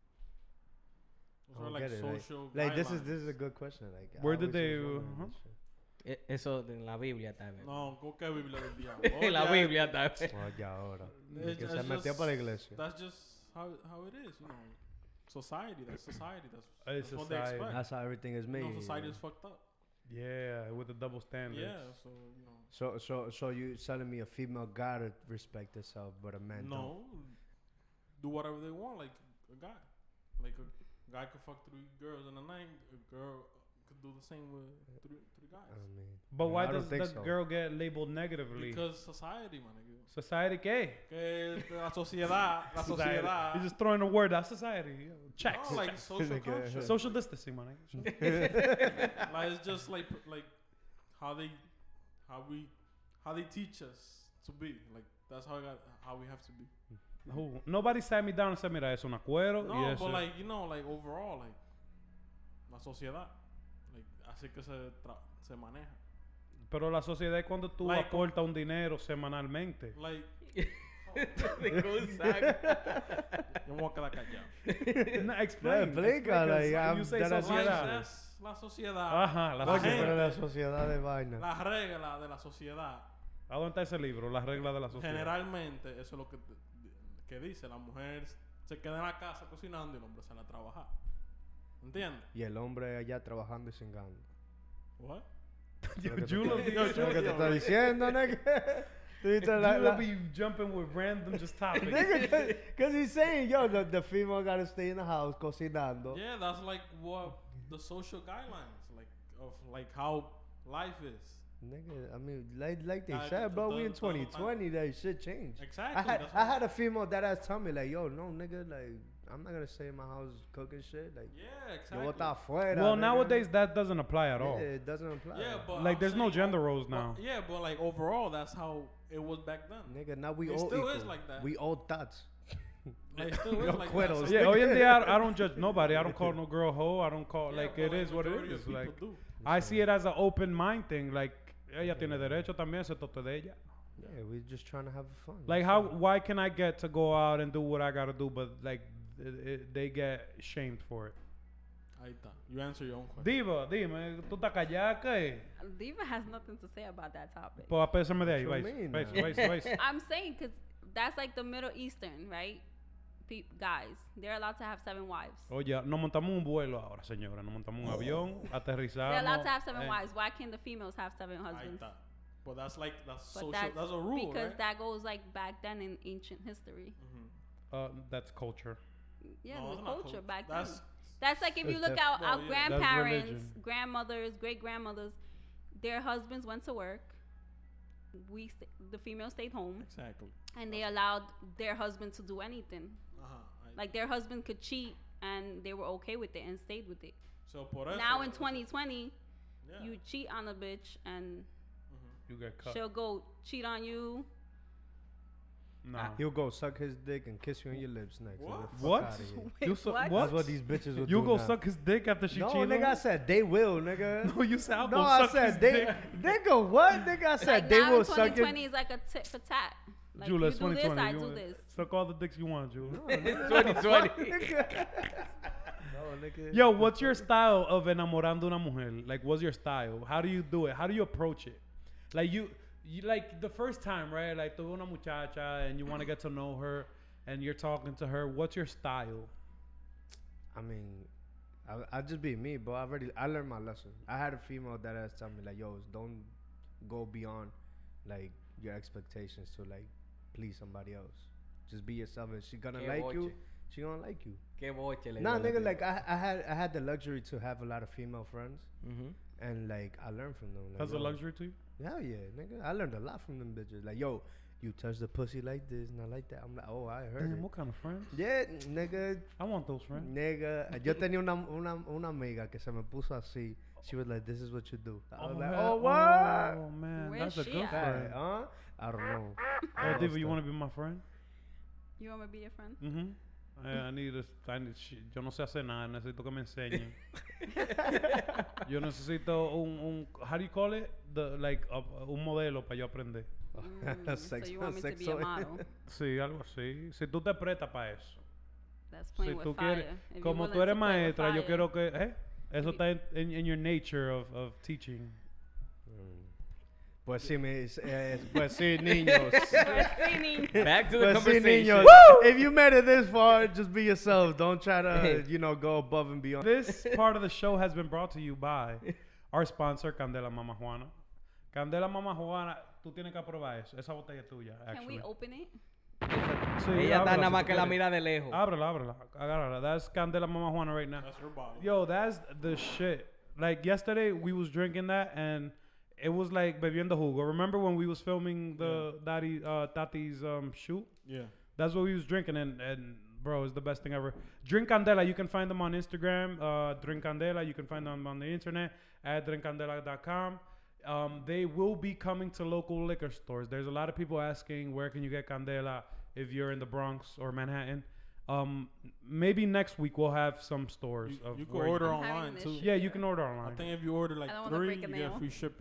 Those I are don't like get it, like- social Like, this is guidelines. this is a good question. Like, I Where did always they, was wondering uh-huh. this shit. E- Eso en la Biblia tal vez. No, ¿con qué Biblia del diablo? En la Oye, Biblia tal vez. Oh, ya ahora. It's- Que it's se metió just- para la iglesia. That's just how how it is, you know. Society, that's society. That's, It's that's what they society. expect. That's how everything is You made. know, you society know. is fucked up. Yeah, with the double standards. Yeah, so you know. So, so, so you telling me a female gotta respect herself, but a man don't? No, do whatever they want, like a guy. Like a guy could fuck three girls in a night. A girl could do the same with three three guys. I mean, But no, why I don't does think the so. girl get labeled negatively? Because society, man. nigga. Society qué? Que la sociedad, la Society. sociedad. You're just throwing a word out. Society. Check. No, like social Nigga. culture. Social distancing, man. Like it's just like like how they how we how they teach us to be. Like that's how I got how we have to be. Who? Nobody sat me down and said, mira, es una cuero. y No, eso. but like you know, like overall, like la sociedad, like así que se tra- se maneja. Pero la sociedad es cuando tú Like- aportas un dinero semanalmente. Like De cosa. yo me voy a quedar callado. No, explain. explica, explain, like, 'cause I'm you say that I- Like sociedad. that's la sociedad. Ajá, la La Oye, sociedad. pero gente. la sociedad de vaina. Las reglas de la sociedad. ¿A dónde está ese libro? Las reglas de la sociedad. Generalmente eso es lo que, que dice. La mujer se queda en la casa cocinando y el hombre sale a trabajar. ¿Entiendes? Y el hombre allá trabajando y cingando. What? Yo, Lo que Julo te- be- Yo, ¿Qué es lo que te yo, está yo. diciendo, nigga? Tú viste la- Julo la- be jumping with random just topics. Nigga, because he's saying, yo, the, the female gotta stay in the house cocinando. Yeah, that's like what the social guidelines, like of like how life is. Nigga, I mean, like, like they Like, said, bro, we in todo- todo twenty twenty, that shit changed. Exactly. I had that's I what- had a female that ass tell me like, yo, no, nigga, like, I'm not gonna stay in my house cooking shit. Like, Yeah, yo, exactly. what afuera. Well, nigga. nowadays that doesn't apply at Yeah, all. it doesn't apply. Yeah, but Like, I'm there's no saying gender o- roles but- now. Yeah, but like overall, that's how it was back then. Nigga, now we It all still equal. is like that. We all thats. Like, it still Yo is like cueros. that. Yeah, hoy en día I, I don't judge nobody. I don't call no girl hoe. I don't call Yeah, like but, it is what it majority is. of people Like do. I see it as an open mind thing. Like ella tiene derecho también se tote de ella. Yeah, we're just trying to have fun. Like that's how? all. Why can I get to go out and do what I gotta do, but like it, it, they get shamed for it? Ahí está. You answer your own question. Diva, dime, ¿tú estás callada qué? Diva has nothing to say about that topic. Pues apésame de ahí, What you vais, mean, vais, now? vais, vais. I'm saying because that's like the Middle Eastern, right? Pe- guys, they're allowed to have seven wives. Oye, nos montamos un vuelo ahora, señora. Nos montamos un avión, aterrizamos. They're allowed to have seven eh, wives. Why can't the females have seven Ahí husbands? está. But that's like, that's But social, that's, that's a rule, because right? that goes like back then in ancient history. Mhm. uh, that's culture. Yeah, No, the it's not culture culture. back That's then. That's like if you It's look def- out Well, our yeah. That's grandparents, religion. grandmothers, great grandmothers, their husbands went to work. We st- the female stayed home, Exactly. and they allowed their husband to do anything. Uh-huh. Ahí Like their husband could cheat, and they were okay with it and stayed with it. So por eso, Now in twenty twenty, yeah. you cheat on a bitch, and You get cut. she'll go cheat on you. No. He'll go suck his dick and kiss you on your lips next. and What? the fuck What? outta here. You Wait, su- what? what? That's what these bitches would You do go now. suck his dick after she No, cheated? nigga, I said they will, nigga. No, you said I'll No, go I suck his said they. dick. Nigga, what? Nigga, I said Like they now will in suck twenty your. twenty is like a tit for tat. Like Julia, you it's do this, twenty twenty. I You do wanna- this. Suck all the dicks you want, Julia. twenty twenty. No, nigga. Yo, what's your style of enamorando una mujer? Like, what's your style? How do you do it? How do you approach it? Like, you, you like the first time, right? Like, tuve una muchacha and you want to get to know her and you're talking to her. What's your style? I mean, I I just be me, but I already I learned my lesson. I had a female that has told me like, yo, don't go beyond like your expectations to like please somebody else. Just be yourself, and she gonna Qué like you. boche. She gonna like you. Qué boche le Nah, dio la nigga, tía. like I I had I had the luxury to have a lot of female friends, Mhm. and like I learned from them. Like, That's a yo, luxury to you? Hell yeah, nigga. I learned a lot from them bitches. Like, yo, you touch the pussy like this, not like that. I'm like, oh, I heard Damn, it. what kind of friends? Yeah, nigga, I want those friends. nigga. Yo tenía una, una, una amiga que se me puso así. She was like, this is what you do. I was like, man. oh, what? Oh, man. Where's That's a she good at? friend. Huh? I don't know. Oh, Diva, you want to be my friend? You want me to be your friend? Mm-hmm. I, I need a, I need, sh- yo no sé hacer nada, necesito que me enseñen. Yo necesito un, un, how do you call it? The, like, a- un modelo para yo aprender. Mm, so Sex- you want me to sex be a toy. model? Sí, algo así. Si tú te prestas para eso. That's Si playing tú with fire. quieres, If you're como willing tú eres to play with maestra, yo fire. quiero que, ¿eh? Eso If está en, in, in your nature of, of teaching. Mm. Pues sí, mis, eh, pues sí, niños. We're singing. Back to the Pues sí, conversation. niños. If you made it this far, just be yourself. Don't try to, you know, go above and beyond. This part of the show has been brought to you by our sponsor, Candela Mama Juana. Candela Mama Juana, tú tienes que probar eso. Esa botella es tuya, Can actually. we open it? Sí, Ella está ábrela nada si más tú que la quieres. mira de lejos. Ábrela, ábrela. Agárrala. That's Candela Mama Juana right now. That's her bottle. Yo, that's the shit. Like yesterday, we was drinking that and it was like bebiendo jugo. Remember when we was filming the Daddy uh, Tati's um, shoot? Yeah. That's what we was drinking, and, and bro, it's the best thing ever. Drink Candela. You can find them on Instagram. Uh, Drink Candela. You can find them on the internet at drink candela dot com. Um, they will be coming to local liquor stores. There's a lot of people asking where can you get Candela if you're in the Bronx or Manhattan. Um, maybe next week we'll have some stores You, of you can where order I'm having online this too. shit. Yeah, you can order I online. think if you order like I don't wanna three, break you a get nail. free shipping.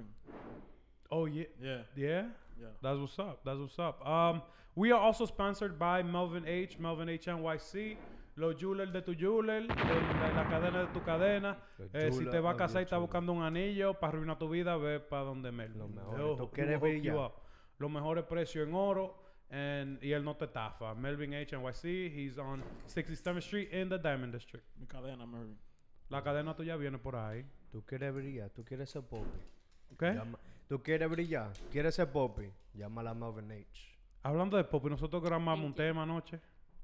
Oh yeah, Yeah. yeah. Yeah. That's what's up. That's what's up. Um, we are also sponsored by Melvin H, Melvin H N Y C, Los Jewelers de tu Jeweler, el- la, la cadena de tu cadena. The Eh, si jeweler te vas a of casar y your estás jeweler. buscando un anillo para arruinar tu vida, ve para donde Melvin. Lo mejor. He'll- Tú he quieres will hook you brillar. up. Los mejores precios en oro and, y él no te estafa. Melvin H N Y C, he's on sixty-seventh Street in the Diamond District. Mi cadena, Mervin. La cadena tuya viene por ahí. Tú quieres brillar, tú quieres ser popi. ¿Ok? Llama- Tú quieres brillar, quieres ser popi. Llámala a Melvin H. Hablando de Popi, nosotros grabamos un Thank you. tema anoche.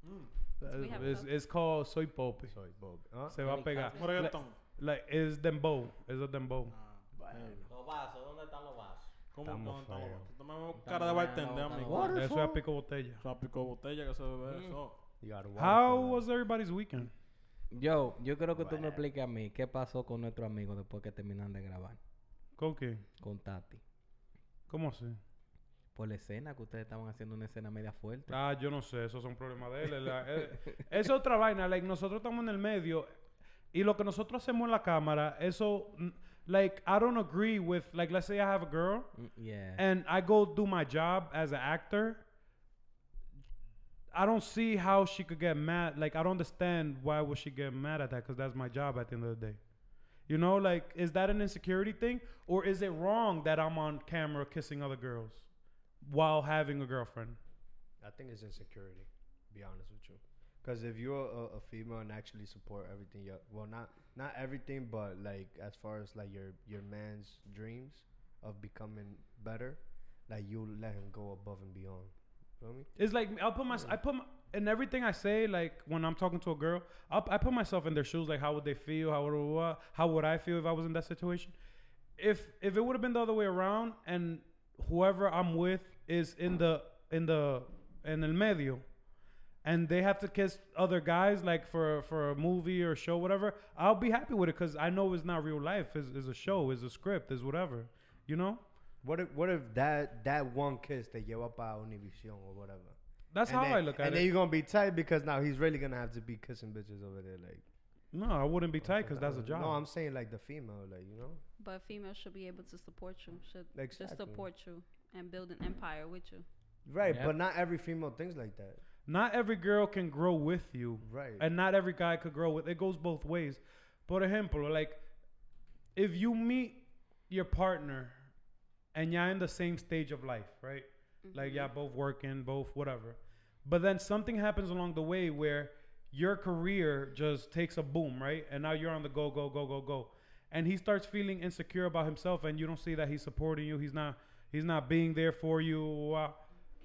Do we have Uh, it's, a- it's called Soy Popi. Soy popi. ¿Ah? Se va a pegar. Un reggaetón. Like, it's dembow. It's a dembow. Ah, heavy. Los vasos, ¿dónde están los vasos? ¿Cómo Estamos no estamos? feos. Estamos cara de bartender, Estamos amigo. feos. Eso es a pico botella. O sea, pico botella que se bebe Mm. eso. You gotta water How for that. was everybody's weekend? Yo, yo quiero que tú me expliques a mí qué pasó con nuestro amigo después que terminan de grabar. ¿Con quién? Con Tati. ¿Cómo así? Por la escena, que ustedes estaban haciendo una escena media fuerte. Ah, yo no sé, esos son problemas de él. la- eh, es otra vaina, like, nosotros estamos en el medio y lo que nosotros hacemos en la cámara, eso, mm, like, I don't agree with, like, let's say I have a girl Mm, yeah. and I go do my job as an actor. I don't see how she could get mad. Like, I don't understand why would she get mad at that, because that's my job at the end of the day. You know, like, is that an insecurity thing? Or is it wrong that I'm on camera kissing other girls while having a girlfriend? I think it's insecurity, to be honest with you. Because if you're a, a female and actually support everything, you well, not not everything, but like as far as like your your man's dreams of becoming better, like you let him go above and beyond. Feel me? It's like, I'll put my, I put my, in everything I say, like when I'm talking to a girl, I'll, I put myself in their shoes. Like, how would they feel? How would, how would I feel if I was in that situation? If if it would have been the other way around, and whoever I'm with is in the in the in el medio, and they have to kiss other guys, like for for a movie or a show, whatever, I'll be happy with it, because I know it's not real life. It's, it's a show. It's a script. It's whatever. You know. What if what if that that one kiss they lleva pa Univision or whatever? That's And how then- I look at And it. then you're gonna be tight because now he's really gonna have to be kissing bitches over there, like. No, I wouldn't be tight, because that's a job. No, I'm saying like the female, like you know. But females should be able to support you. Should just Exactly. support you and build an empire with you. Right, Yeah. but not every female thinks like that. Not every girl can grow with you. Right. And not every guy could grow with. It goes both ways. Por ejemplo, like, if you meet your partner and y'all in the same stage of life, right? Like, y'all both working, both whatever. But then something happens along the way where your career just takes a boom, right? And now you're on the go, go, go, go, go. And he starts feeling insecure about himself, and you don't see that he's supporting you. He's not, he's not being there for you. Uh,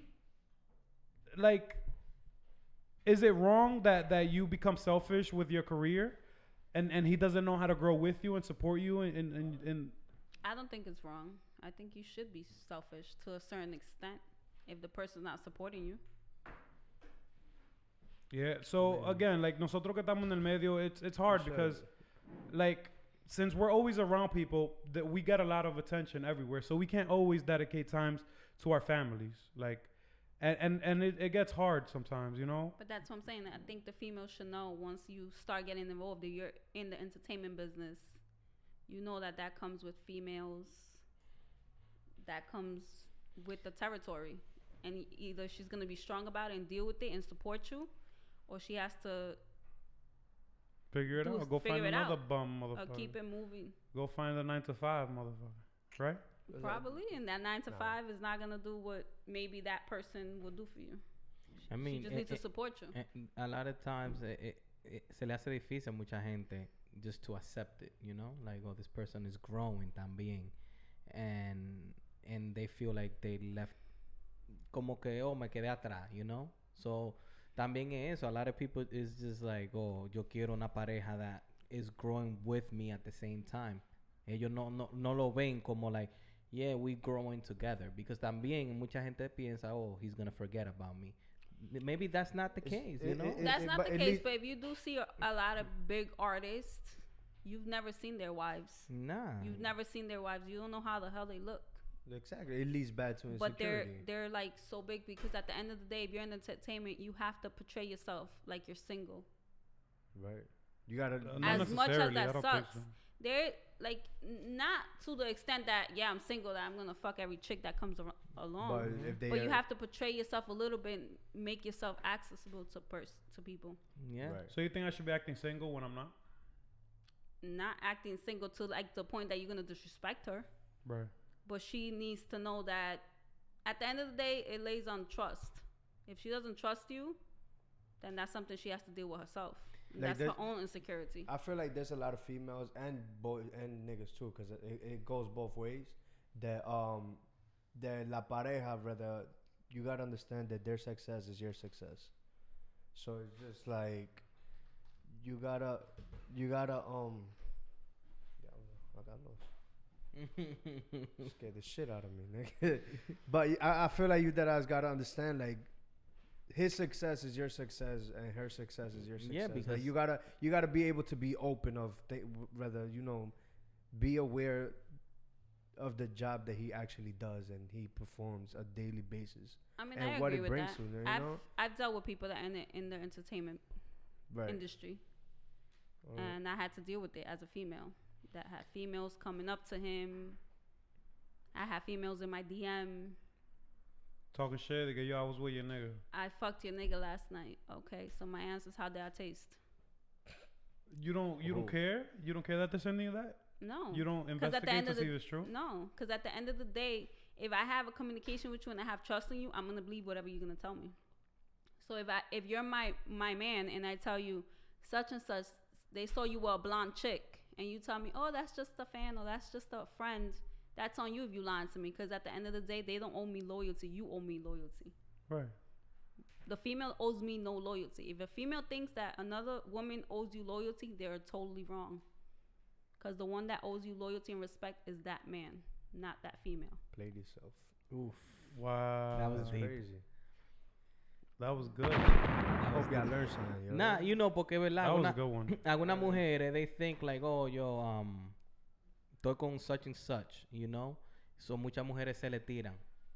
like, is it wrong that, that you become selfish with your career, and, and he doesn't know how to grow with you and support you? And, and, and, and I don't think it's wrong. I think you should be selfish to a certain extent if the person's not supporting you. yeah. So again, like nosotros que estamos en el medio, it's it's hard Sure. because, like, since we're always around people, that we get a lot of attention everywhere, so we can't always dedicate times to our families. Like, and and, and it, it gets hard sometimes, you know. But that's what I'm saying. I think the female should know once you start getting involved, that you're in the entertainment business. You know that that comes with females. That comes with the territory, and e- either she's gonna be strong about it and deal with it and support you, or she has to Figure it Do out. is Go figure find it another out. bum uh, motherfucker. keep it moving. Go find a nine to five motherfucker, right? Probably, and that nine to No. five is not gonna do what maybe that person will do for you. I mean, she just eh, needs eh, to support you. eh, a lot of times eh, eh, eh, se le hace difícil a mucha gente just to accept it, you know, like, oh, this person is growing también, and and they feel like they left, como que, oh, me quedé atrás, you know. So también es eso. A lot of people is just like, oh, yo quiero una pareja that is growing with me at the same time. Ellos no no no lo ven como like, yeah, we growing together, because también mucha gente piensa, oh, he's gonna forget about me. M- Maybe that's not the It's- case, it- you know. it- That's it- not but the at case, least- but if you do see a, a lot of big artists, you've never seen their wives. Nah. You've never seen their wives. You don't know how the hell they look. Exactly. It leads back to But they're insecurity. they're like so big because at the end of the day, if you're in entertainment, you have to portray yourself like you're single. Right. You gotta. Uh, not As much as necessarily, that I don't think sucks. so. They're like n- not to the extent that yeah, I'm single, that I'm gonna fuck every chick that comes ar- along. But if they. But you are- have to portray yourself a little bit, and make yourself accessible to pers- to people. Yeah. Right. So you think I should be acting single when I'm not? Not acting single to like the point that you're gonna disrespect her. Right. But she needs to know that at the end of the day, it lays on trust. If she doesn't trust you, then that's something she has to deal with herself. And Like that's her that- own insecurity. I feel like there's a lot of females and boys and niggas too, cause it, it, it goes both ways. That um, that la pareja, rather, you gotta understand that their success is your success. So it's just like you gotta, you gotta um. Yeah, I got lost. Scared the shit out of me, nigga. But I, I feel like you that I gotta understand, like, his success is your success and her success is your success. Yeah, Like, because- you gotta you gotta be able to be open of th- rather you know, be aware of the job that he actually does and he performs a daily basis. I mean, and I what agree it with brings that. to you, you I've know? I've dealt with people that are in the, in the entertainment Right. industry, Uh, and I had to deal with it as a female. That had females coming up to him. I had females in my D M Talking shit. They get yo, I was with your nigga. I fucked your nigga last night. Okay, so my answer is how did I taste? You don't. You Oh. don't care. You don't care that they're sending you that. No. You don't 'Cause at the investigate end to of see the- if it's true. No, because at the end of the day, if I have a communication with you and I have trust in you, I'm gonna believe whatever you're gonna tell me. So if I if you're my my man and I tell you such and such, they saw you were a blonde chick, and you tell me, oh, that's just a fan or that's just a friend, that's on you if you lying to me. Because at the end of the day, they don't owe me loyalty. You owe me loyalty. Right. The female owes me no loyalty. If a female thinks that another woman owes you loyalty, they're totally wrong. Because the one that owes you loyalty and respect is that man, not that female. Played yourself. Oof. Wow. That was That's deep. crazy. That was good. I hope y'all learned something. Yo. Nah, you know, porque verdad, That was a alguna- good one. algunas mujeres, they think like, oh, yo, um, estoy con such and such, you know? So muchas mujeres se le tiran.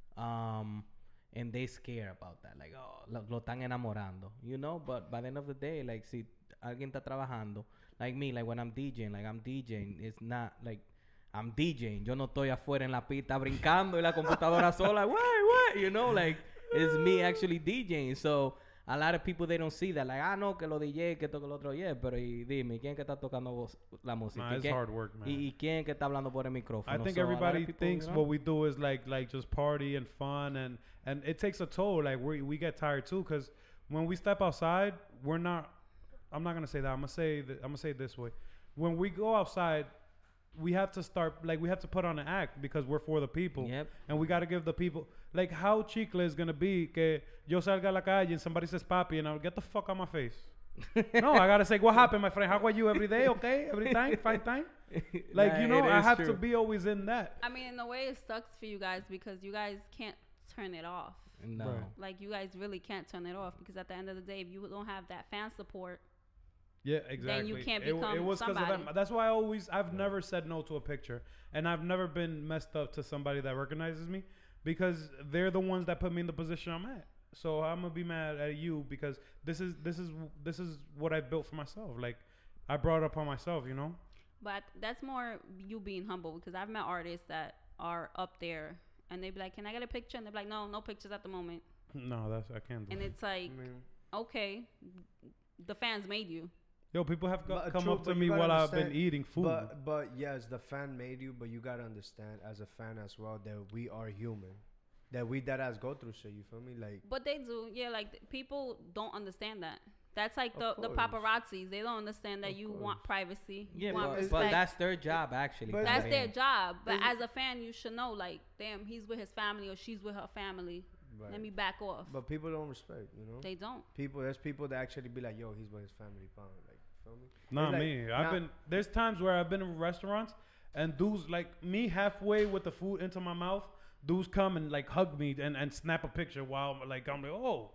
Um, and they scare about that. Like, oh, lo, lo están enamorando, you know? But by the end of the day, like, si alguien está trabajando, like me, like when I'm DJing, like I'm DJing, it's not like, I'm DJing. Yo no estoy afuera en la pista brincando y la computadora sola, what, what, you know? Like, it's me actually DJing. So, a lot of people, they don't see that. Like, ah, no, que lo D J, que esto, que lo otro. Yeah, pero y dime, ¿quién que está tocando vos, la música? Nah, ¿Y it's quién- hard work, man. y, y quién que está hablando por el micrófono? I think So, a lot of everybody people, thinks you know? what we do is like like just party and fun, and and it takes a toll. Like we we get tired too, because when we step outside, we're not. I'm not gonna say that. I'm gonna say th- I'm gonna say it this way. When we go outside, we have to start like we have to put on an act because we're for the people, Yep. and we got to give the people like how chicle is gonna be que yo salga a la calle and somebody says papi and I'll get the fuck out my face. No, I gotta say what happened, my friend. How are you every day? Okay, every time, fine time. Like Nah, you know, it I is have to true. be always in that. I mean, in a way, it sucks for you guys because you guys can't turn it off. No. Right. Like, you guys really can't turn it off because at the end of the day, if you don't have that fan support, Yeah, exactly. can't It w- become it was 'cause of them. somebody. That's why I always, I've never said no to a picture, and I've never been messed up to somebody that recognizes me, because they're the ones that put me in the position I'm at. So I'm gonna be mad at you because this is this is this is what I built for myself. Like I brought it upon myself, you know. but that's more you being humble because I've met artists that are up there and they be like, can I get a picture? And they're like, no, no pictures at the moment. No, that's I can't do. And that. it's like, I mean, okay, the fans made you. Yo, people have co- But, uh, come true, up to but me you gotta while I've been understand- eating food. But but yes, the fan made you, but you gotta understand as a fan as well that we are human, that we that as go through shit. You feel me? Like But they do, yeah. Like th- people don't understand that. That's like the Of the course. paparazzis. They don't understand that Of you course. want privacy. Yeah, you want but, it's but respect. that's their job, actually. But That's their también. job. But Is- as a fan, you should know, like, damn, he's with his family or she's with her family. right. Let me back off. But people don't respect, you know. They don't. People, there's people that actually be like, yo, he's with his family, pound. Like, feel me? Not It's like, me. I've nah- been there's times where I've been in restaurants and dudes like me halfway with the food into my mouth, dudes come and like hug me and, and snap a picture while like I'm like, oh.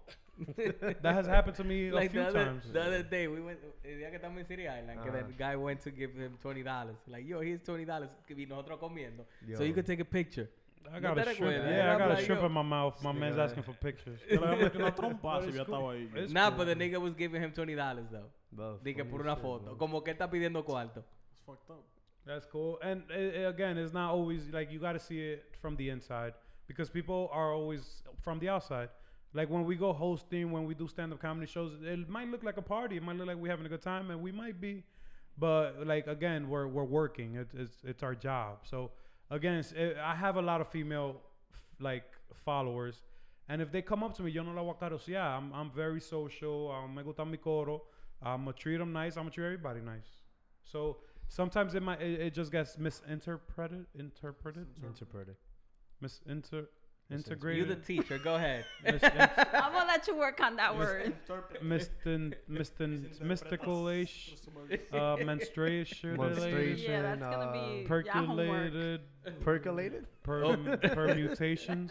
That has happened to me Like a few the other, times. the other day, we went, el día que estamos en City Island, que Ajá. the guy went to give him twenty dollars. Like, yo, here's twenty dollars. Y nosotros comiendo. So Yo. you could take a picture. I No got te a shrimp. recuerdas, Yeah, I era got a like, shrimp yo. in my mouth. My This man's nigga- asking for pictures. Yo le había metido una trompa But si it's ya cool. estaba ahí. It's Nah, cool, but the man. nigga was giving him twenty dollars, though. Bro, Dije funny por una shit, foto. bro. Como que él está pidiendo cuarto. It's fucked up. That's cool. And uh, again, it's not always like you got to see it from the inside because people are always from the outside. Like when we go hosting, when we do stand-up comedy shows, it might look like a party. It might look like we're having a good time, and we might be. But like again, we're we're working. It, it's it's our job. So again, it's, it, I have a lot of female f- like followers, and if they come up to me, yo no la voy a carosear. I'm I'm very social. Um, me gusta mi coro. I'm gonna treat them nice. I'm gonna treat everybody nice. So sometimes it might it, it just gets misinterpreted, interpreted, Interpreted. misinter, You integrated. the teacher. Go ahead. mis- I'm gonna let you work on that word. mistin, mistin, mysticalation, uh, menstruation, Menstruation. Yeah, that's gonna uh, be your homework. percolated, Percolated? per, permutations,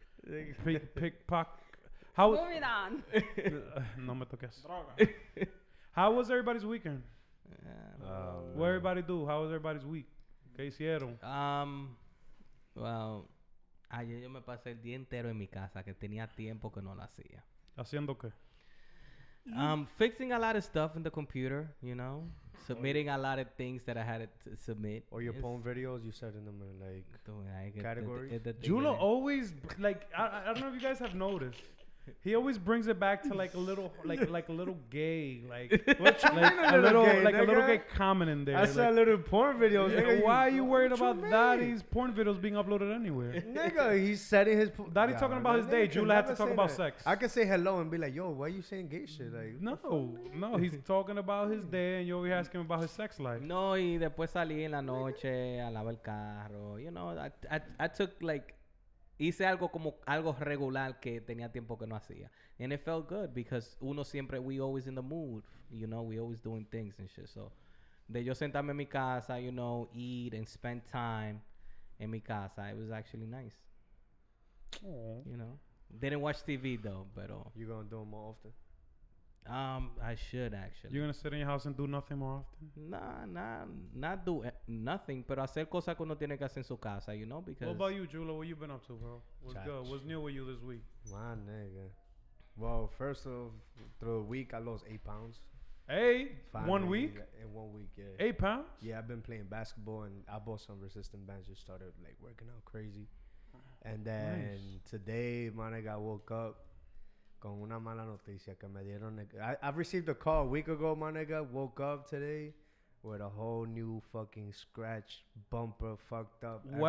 pick, pickpock. How? Moving on. Uh, no me toques. Droga. How was everybody's weekend? Um, What everybody do? How was everybody's week? ¿Qué hicieron? Um, well, ayer yo me pasé el día entero en mi casa, que tenía tiempo que no lo hacía. ¿Haciendo qué? Um, fixing a lot of stuff in the computer, you know, submitting a lot of things that I had to submit. Or your It's- porn videos, you setting them in like Dude, I get the- Categories? the- the thing Julo that I- always like I, I don't know if you guys have noticed. He always brings it back to like a little like like a little gay like What you like mean a little gay, like a little nigga? gay comment in there. I saw like, little porn videos. yeah, Nigga, why are you you worried what you about mean? Daddy's porn videos being uploaded anywhere? Nigga, he's setting his. Po- Daddy talking about his day. nigga Jula had never to talk say about that. sex. I can say hello and be like, yo, why you saying gay shit? Like, No, no, he's talking about his day, and you're over here asking him about his sex life. No, y después salí en la noche a lavar el carro. You know, I, I, I took like, hice algo como algo regular que tenía tiempo que no hacía. And it felt good because uno siempre, we always in the mood. You know, we always doing things and shit. So, de yo sentarme en mi casa, you know, eat and spend time en mi casa, it was actually nice. Aw. You know, didn't watch T V though, pero you gonna do them more often? um, I should actually. You're gonna sit in your house and do nothing more often? Nah, nah, not do eh, nothing, pero hacer cosas que uno tiene que hacer en su casa, you know, because What about you, Jula? What you been up to, bro? What's Chat. good? What's new with you this week? My nigga. Well, first of through a week, I lost eight pounds. Hey, Finally, one week, In one week, yeah. eight pounds. Yeah, I've been playing basketball and I bought some resistant bands. Just started like working out crazy. And then Nice. today, my nigga, I woke up con una mala noticia que me dieron. I, I received a call a week ago, my nigga. Woke up today with a whole new fucking scratch bumper, fucked up. everything in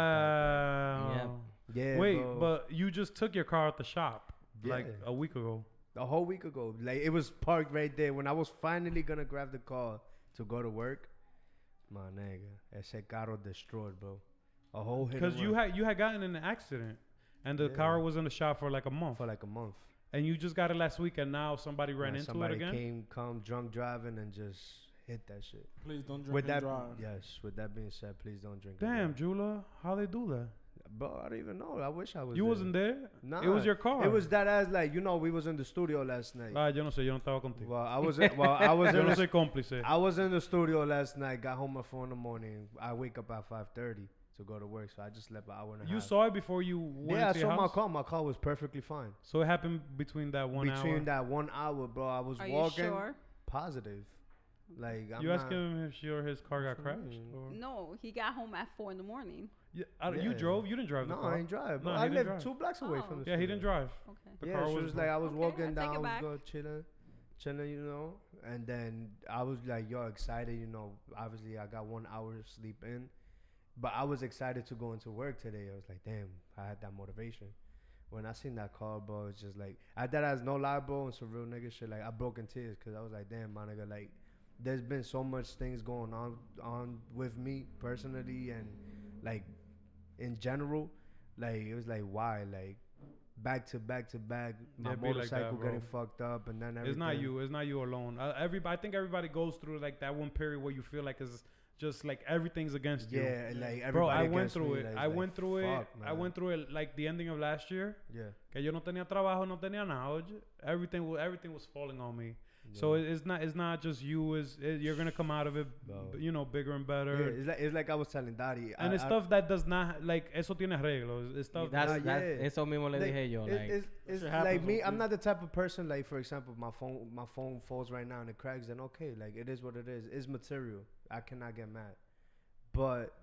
my bumper. Wow. Yeah. Wait, bro. but you just took your car at the shop like Yeah. a week ago. A whole week ago. Like, it was parked right there. When I was finally gonna grab the car to go to work, my nigga, ese carro destroyed, bro. A whole hit Because and you run had you had gotten in an accident, and the Yeah. car was in the shop for like a month, for like a month. and you just got it last week, and now somebody ran Yeah, into somebody it again. came, come drunk driving and just hit that shit. Please don't drink With and that, drive. yes. With that being said, please don't drink. and Damn, drive. Jula, how they do that? Bro, I don't even know. I wish I was. You there. wasn't there. Nah, it was your car. It was that ass like you know we was in the studio last night. Ah, yo no sé, yo no estaba contigo. Well, I was. Well, I was Yo in. no the soy cómplice. I was in the studio last night. Got home at four in the morning. I wake up at five thirty to go to work, so I just slept an hour and a You half. saw it before you went Yeah, I into your saw my house? car. My car was perfectly fine. So it happened between that one Between hour. that one hour, bro, I was Are you walking sure? positive. Like I'm you not, asking him if sure his car got What's crashed? wrong? Or? No, he got home at four in the morning. Yeah, I don't- You Yeah. drove? You didn't drive the No, car. I ain't drive. No, Bro. he I didn't live drive. two blocks away Oh. from the Yeah, he studio. didn't drive. Okay. The yeah, car she was was like, I was Okay, walking I take down, it I was back. go chilling, chilling, you know, and then I was like, yo, excited, you know. Obviously, I got one hour of sleep in, but I was excited to go into work today. I was like, damn, I had that motivation. When I seen that car, bro, it's just like, I that has no lie, bro, and some real nigga shit. Like, I broke in tears because I was like, damn, my nigga, like, there's been so much things going on on with me personally and like in general. Like, it was like, why? Like, back to back to back, my Yeah, it be like motorcycle that, getting bro. fucked up, and then everything. It's not you. It's not you alone. Uh, everybody, I think everybody goes through like that one period where you feel like it's just like everything's against you. Yeah, and like everybody Bro, I went against through me, it. like, I like, went through it. fuck, I man. went through it like the ending of last year. Yeah. Que yo no tenía trabajo, no tenía nada. oye. Everything, wa- everything was falling on me. So yeah. it, it's not, it's not just you. Is it, you're gonna come out of it, Bro. b- you know, bigger and Yeah, better. it's like it's like I was telling Daddy. And I, it's I- stuff that does not like eso tiene arreglo. It's stuff. That's, Nah, that's, yeah. eso mismo le like, dije yo. it- Like, it's, it's shit like happens me. on I'm you. not the type of person like, for example, my phone, my phone falls right now and it cracks. Then okay, like it is what it is. It's material. I cannot get mad. But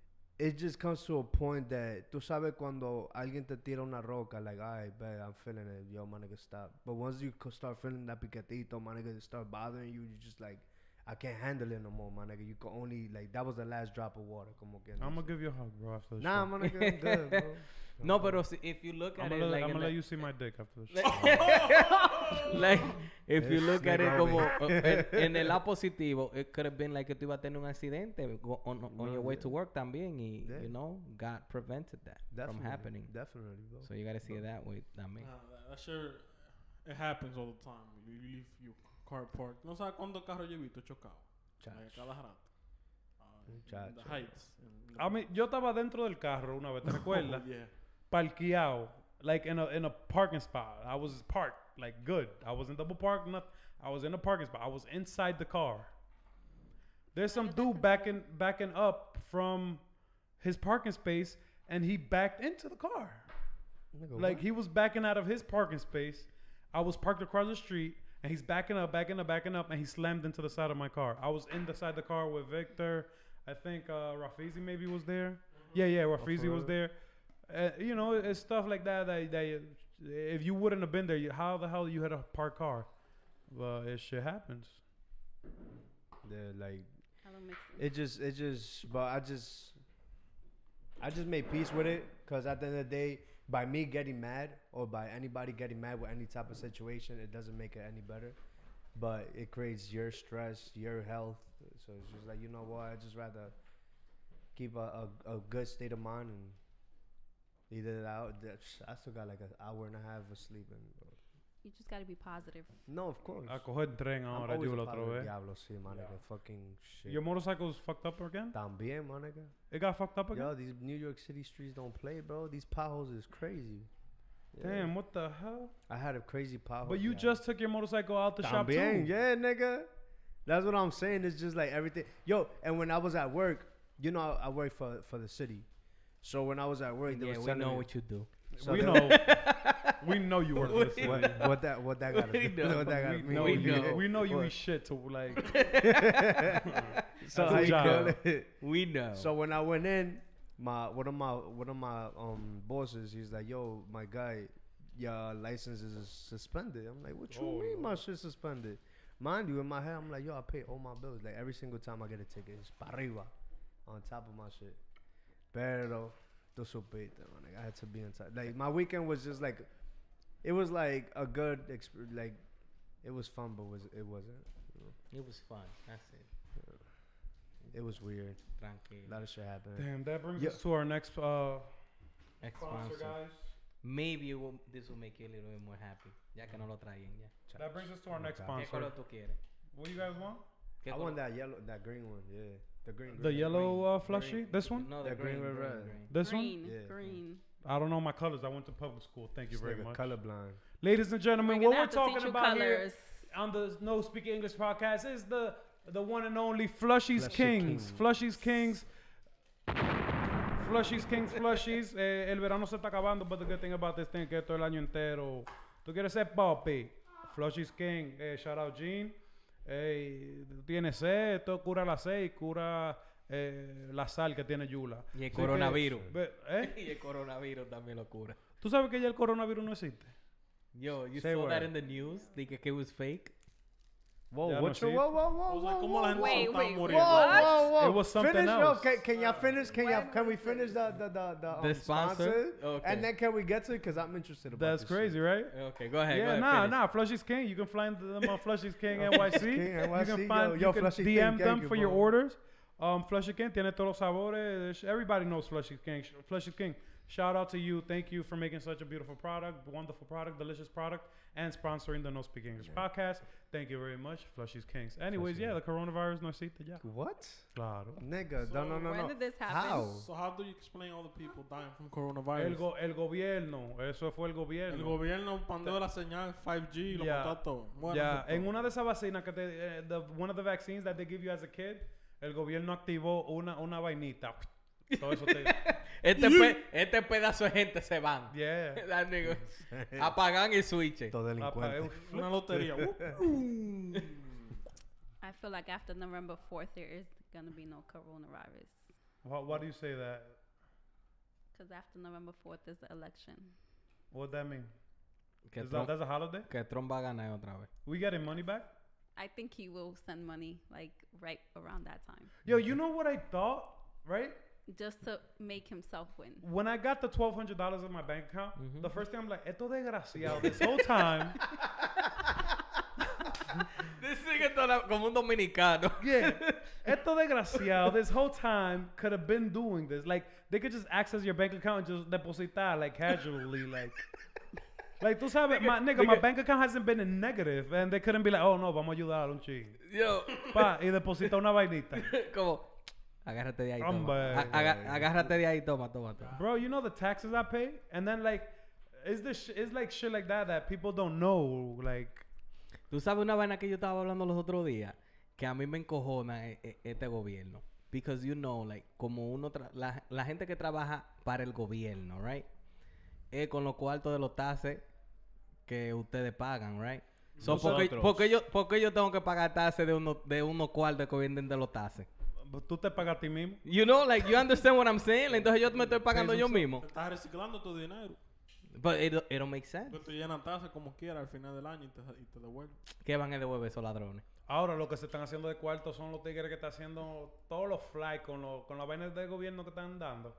it just comes to a point that tú sabes cuando alguien te tira una roca, like, alright, bet I'm feeling it, yo, my nigga, stop. But once you co- start feeling that piquetito, my nigga, it start bothering you, you just like, I can't handle it no more, my nigga. You can only like that was the last drop of water. Como que I'm no gonna sé. give you a hug, bro. After the Nah, show. my nigga, I'm good, bro. no, pero si, if you look I'm at gonna, it let, like, I'm in gonna let the- you see my dick after the show. like if you This look at it nigga como over uh, en, en el lado positivo, it could have been like que tú ibas a tener un accidente go on, on No, your way yeah. to work también y, Yeah. you know, God prevented that Definitely, from happening. Definitely, bro. So you gotta see it that way también. Nah, that, that shit, it happens all the time. You leave your car parked. No sabes cuántos carros yo he visto chocado. Chach. Like, cada rato. Uh, in Chach. the heights. in the- I mean, yo estaba dentro del carro una vez, ¿te recuerdas? Oh, yeah. Parqueado, like in a in a parking spot. I was parked, like good. I wasn't double parked, nothing. I was in a parking spot. I was inside the car. There's some dude backing backing up from his parking space, and he backed into the car. Nigga, Like what? he was backing out of his parking space. I was parked across the street, and he's backing up, backing up, backing up, and he slammed into the side of my car. I was in the side of the car with Victor. I think uh, Rafizi maybe was there. Yeah, yeah, Rafizi for was real? there. Uh, you know, it's stuff like that that, that you- if you wouldn't have been there, you, how the hell you had a parked car? Well, it shit happens. Yeah, like I don't mix them. it just, it just, but I just, I just made peace with it, cause at the end of the day, by me getting mad or by anybody getting mad with any type of situation, it doesn't make it any better. But it creates your stress, your health. So it's just like, you know what? I just rather keep a, a, a good state of mind and either that out. I still got like an hour and a half of sleeping. You just gotta be positive. No, of course. A coger tren I'm ahora, always a Yula, part otra of the vez. Diablo, sí, my Yeah. nigga. Fucking shit. Your motorcycle's fucked up again? También, my nigga. It got fucked up again? Yo, these New York City streets don't play, bro. These potholes is crazy. Yeah. Damn, what the hell? I had a crazy pothole. But you yeah. just took your motorcycle out the shop También, too. yeah, nigga. That's what I'm saying. It's just like everything. Yo, and when I was at work, you know, I, I work for for the city. So when I was at work, they Yeah, was we telling know me, what you do. so we they- know. We know you work for the city. what, what that what that got We to know. what that got we to know, we you, know. we know you What? eat shit to like. So That's how a you job. call it? We know. So when I went in, my one of my one of my um bosses, he's like, "Yo, my guy, your license is suspended." I'm like, "What you Oh, mean my Lord. shit suspended?" Mind you, in my head, I'm like, "Yo, I pay all my bills. Like every single time I get a ticket, it's para arriba, on top of my shit." Pero tú supiste, man. Like, I had to be inside. Like my weekend was just like, it was like a good experience. Like it was fun, but was it wasn't. You know? It was fun. That's it. It was weird. A Tranquilo. lot of shit happened. Damn, that brings Yeah. us to our next uh, Sponsor. sponsor, guys. Maybe it will, this will make you a little bit more happy. Ya que no lo traen ya. That brings us to our next Okay. ¿Qué color sponsor. tú quieres? What do you guys want? ¿Qué I color? want that yellow, that green one. Yeah, the green. The green, yellow uh, Green. flushy? This one? No, the Yeah, green, green green, with green. red. This one? green, Yeah. green. I don't know my colors. I went to public school. Thank you This very nigga much. colorblind. Ladies and gentlemen, We're what gonna we're have to teach talking you about here colors. on the No Speak English podcast is the the one and only Flushies Flushy Kings. Kings. Flushies Kings. Flushies Kings, Flushies. Eh, el verano se está acabando, but the good thing about this thing es que todo el año entero. Tú quieres ser papi. Flushies King. Eh, shout out Gene. Eh, tú tienes sed, esto cura la sed y cura eh, la sal que tiene Yula. Y el Así que, coronavirus. ve- ¿eh? Y el coronavirus también lo cura. ¿Tú sabes que ya el coronavirus no existe? Yo, you Say saw word. that in the news? Dije que it was fake. Whoa, Ya what no you? Whoa, whoa, I whoa, was like, whoa, ¿cómo la whoa, gente whoa. se Wait, está wait, muriendo? Whoa, whoa, whoa! It was something finish, else. Yo, can, can y'all finish? Can y'all? Can we finish the the the the, um, The sponsor? sponsor? Okay. And then can we get to it? Cause I'm interested about That's this crazy, shit. right? Okay, go ahead. go Yeah, ahead, nah, finish. nah. Flushy's King. You can find them on Flushy's King N Y C. King N Y You C, can yo, find, yo, you can Flushy D M King, them thank you, for your bro. orders. Um, Flushy King tiene todos los sabores. Everybody knows Flushy King. Flushy King. Shout out to you. Thank you for making such a beautiful product, wonderful product, delicious product, and sponsoring the No Speak English podcast. Thank you very much, Flushy's Kings. Anyways, Flushy yeah, the coronavirus no existe ya. What? Claro. Nigga, So no, no, no, When no. did this happen? How? So how do you explain all the people dying from El, coronavirus? go- el gobierno, eso fue el gobierno. El gobierno mandó la señal five G y lo Yeah. mató a todo. Bueno, Ya, pues, en una de esas vacinas que te, eh, the, one of the vaccines that they give you as a kid, el gobierno activó una, una vainita. Todo eso te, Este, pe- este pedazo de gente se van. yeah. That nigga. Apagan el switch. Todo Apa- delincuente. una lotería. I feel like after November fourth, there is gonna be no coronavirus. Why, why do you say that? Because after November fourth is the election. What that mean? Que Is that, Trump, that's a holiday? que Trump va a ganar otra vez. We getting money back? I think he will send money like right around that time, Yo, you know what I thought, right? just to make himself win. When I got the twelve hundred dollars in my bank account, Mhm. the first thing I'm like, esto desgraciado, this whole time, This nigga está como un dominicano. yeah, esto desgraciado, this whole time could have been doing this. Like, they could just access your bank account and just depositar, like, casually, like. Like, tú sabes, my, nigga, my nigga. bank account hasn't been in negative, and they couldn't be like, oh, no, vamos a ayudar un ching. Yo, Pa, y deposita una vainita. como, agárrate de ahí, toma. Hombre. A- aga- agárrate de ahí, toma, toma, toma. Bro, you know the taxes I pay? And then, like, is this sh- it's like shit like that that people don't know, like. Tú sabes una vaina que yo estaba hablando los otros días, que a mí me encojona e- e- este gobierno. Because you know, like, como uno, tra- la, la gente que trabaja para el gobierno, right? Es con los cuartos de los taxes que ustedes pagan, right? So, ¿por, qué, Nosotros. por qué yo, por qué yo tengo que pagar taxes de unos de unos cuartos que venden de los taxes? Tú te pagas a ti mismo. You know, like, you understand what I'm saying? Entonces yo me estoy pagando yo mismo. Estás reciclando tu dinero. But it, it don't make sense. Pero tú llenas tazas como quieras al final del año y te, y te devuelven. ¿Qué van a devolver esos ladrones? Ahora lo que se están haciendo de cuarto son los tigres que están haciendo todos los fly con, los con las vainas del gobierno que están dando.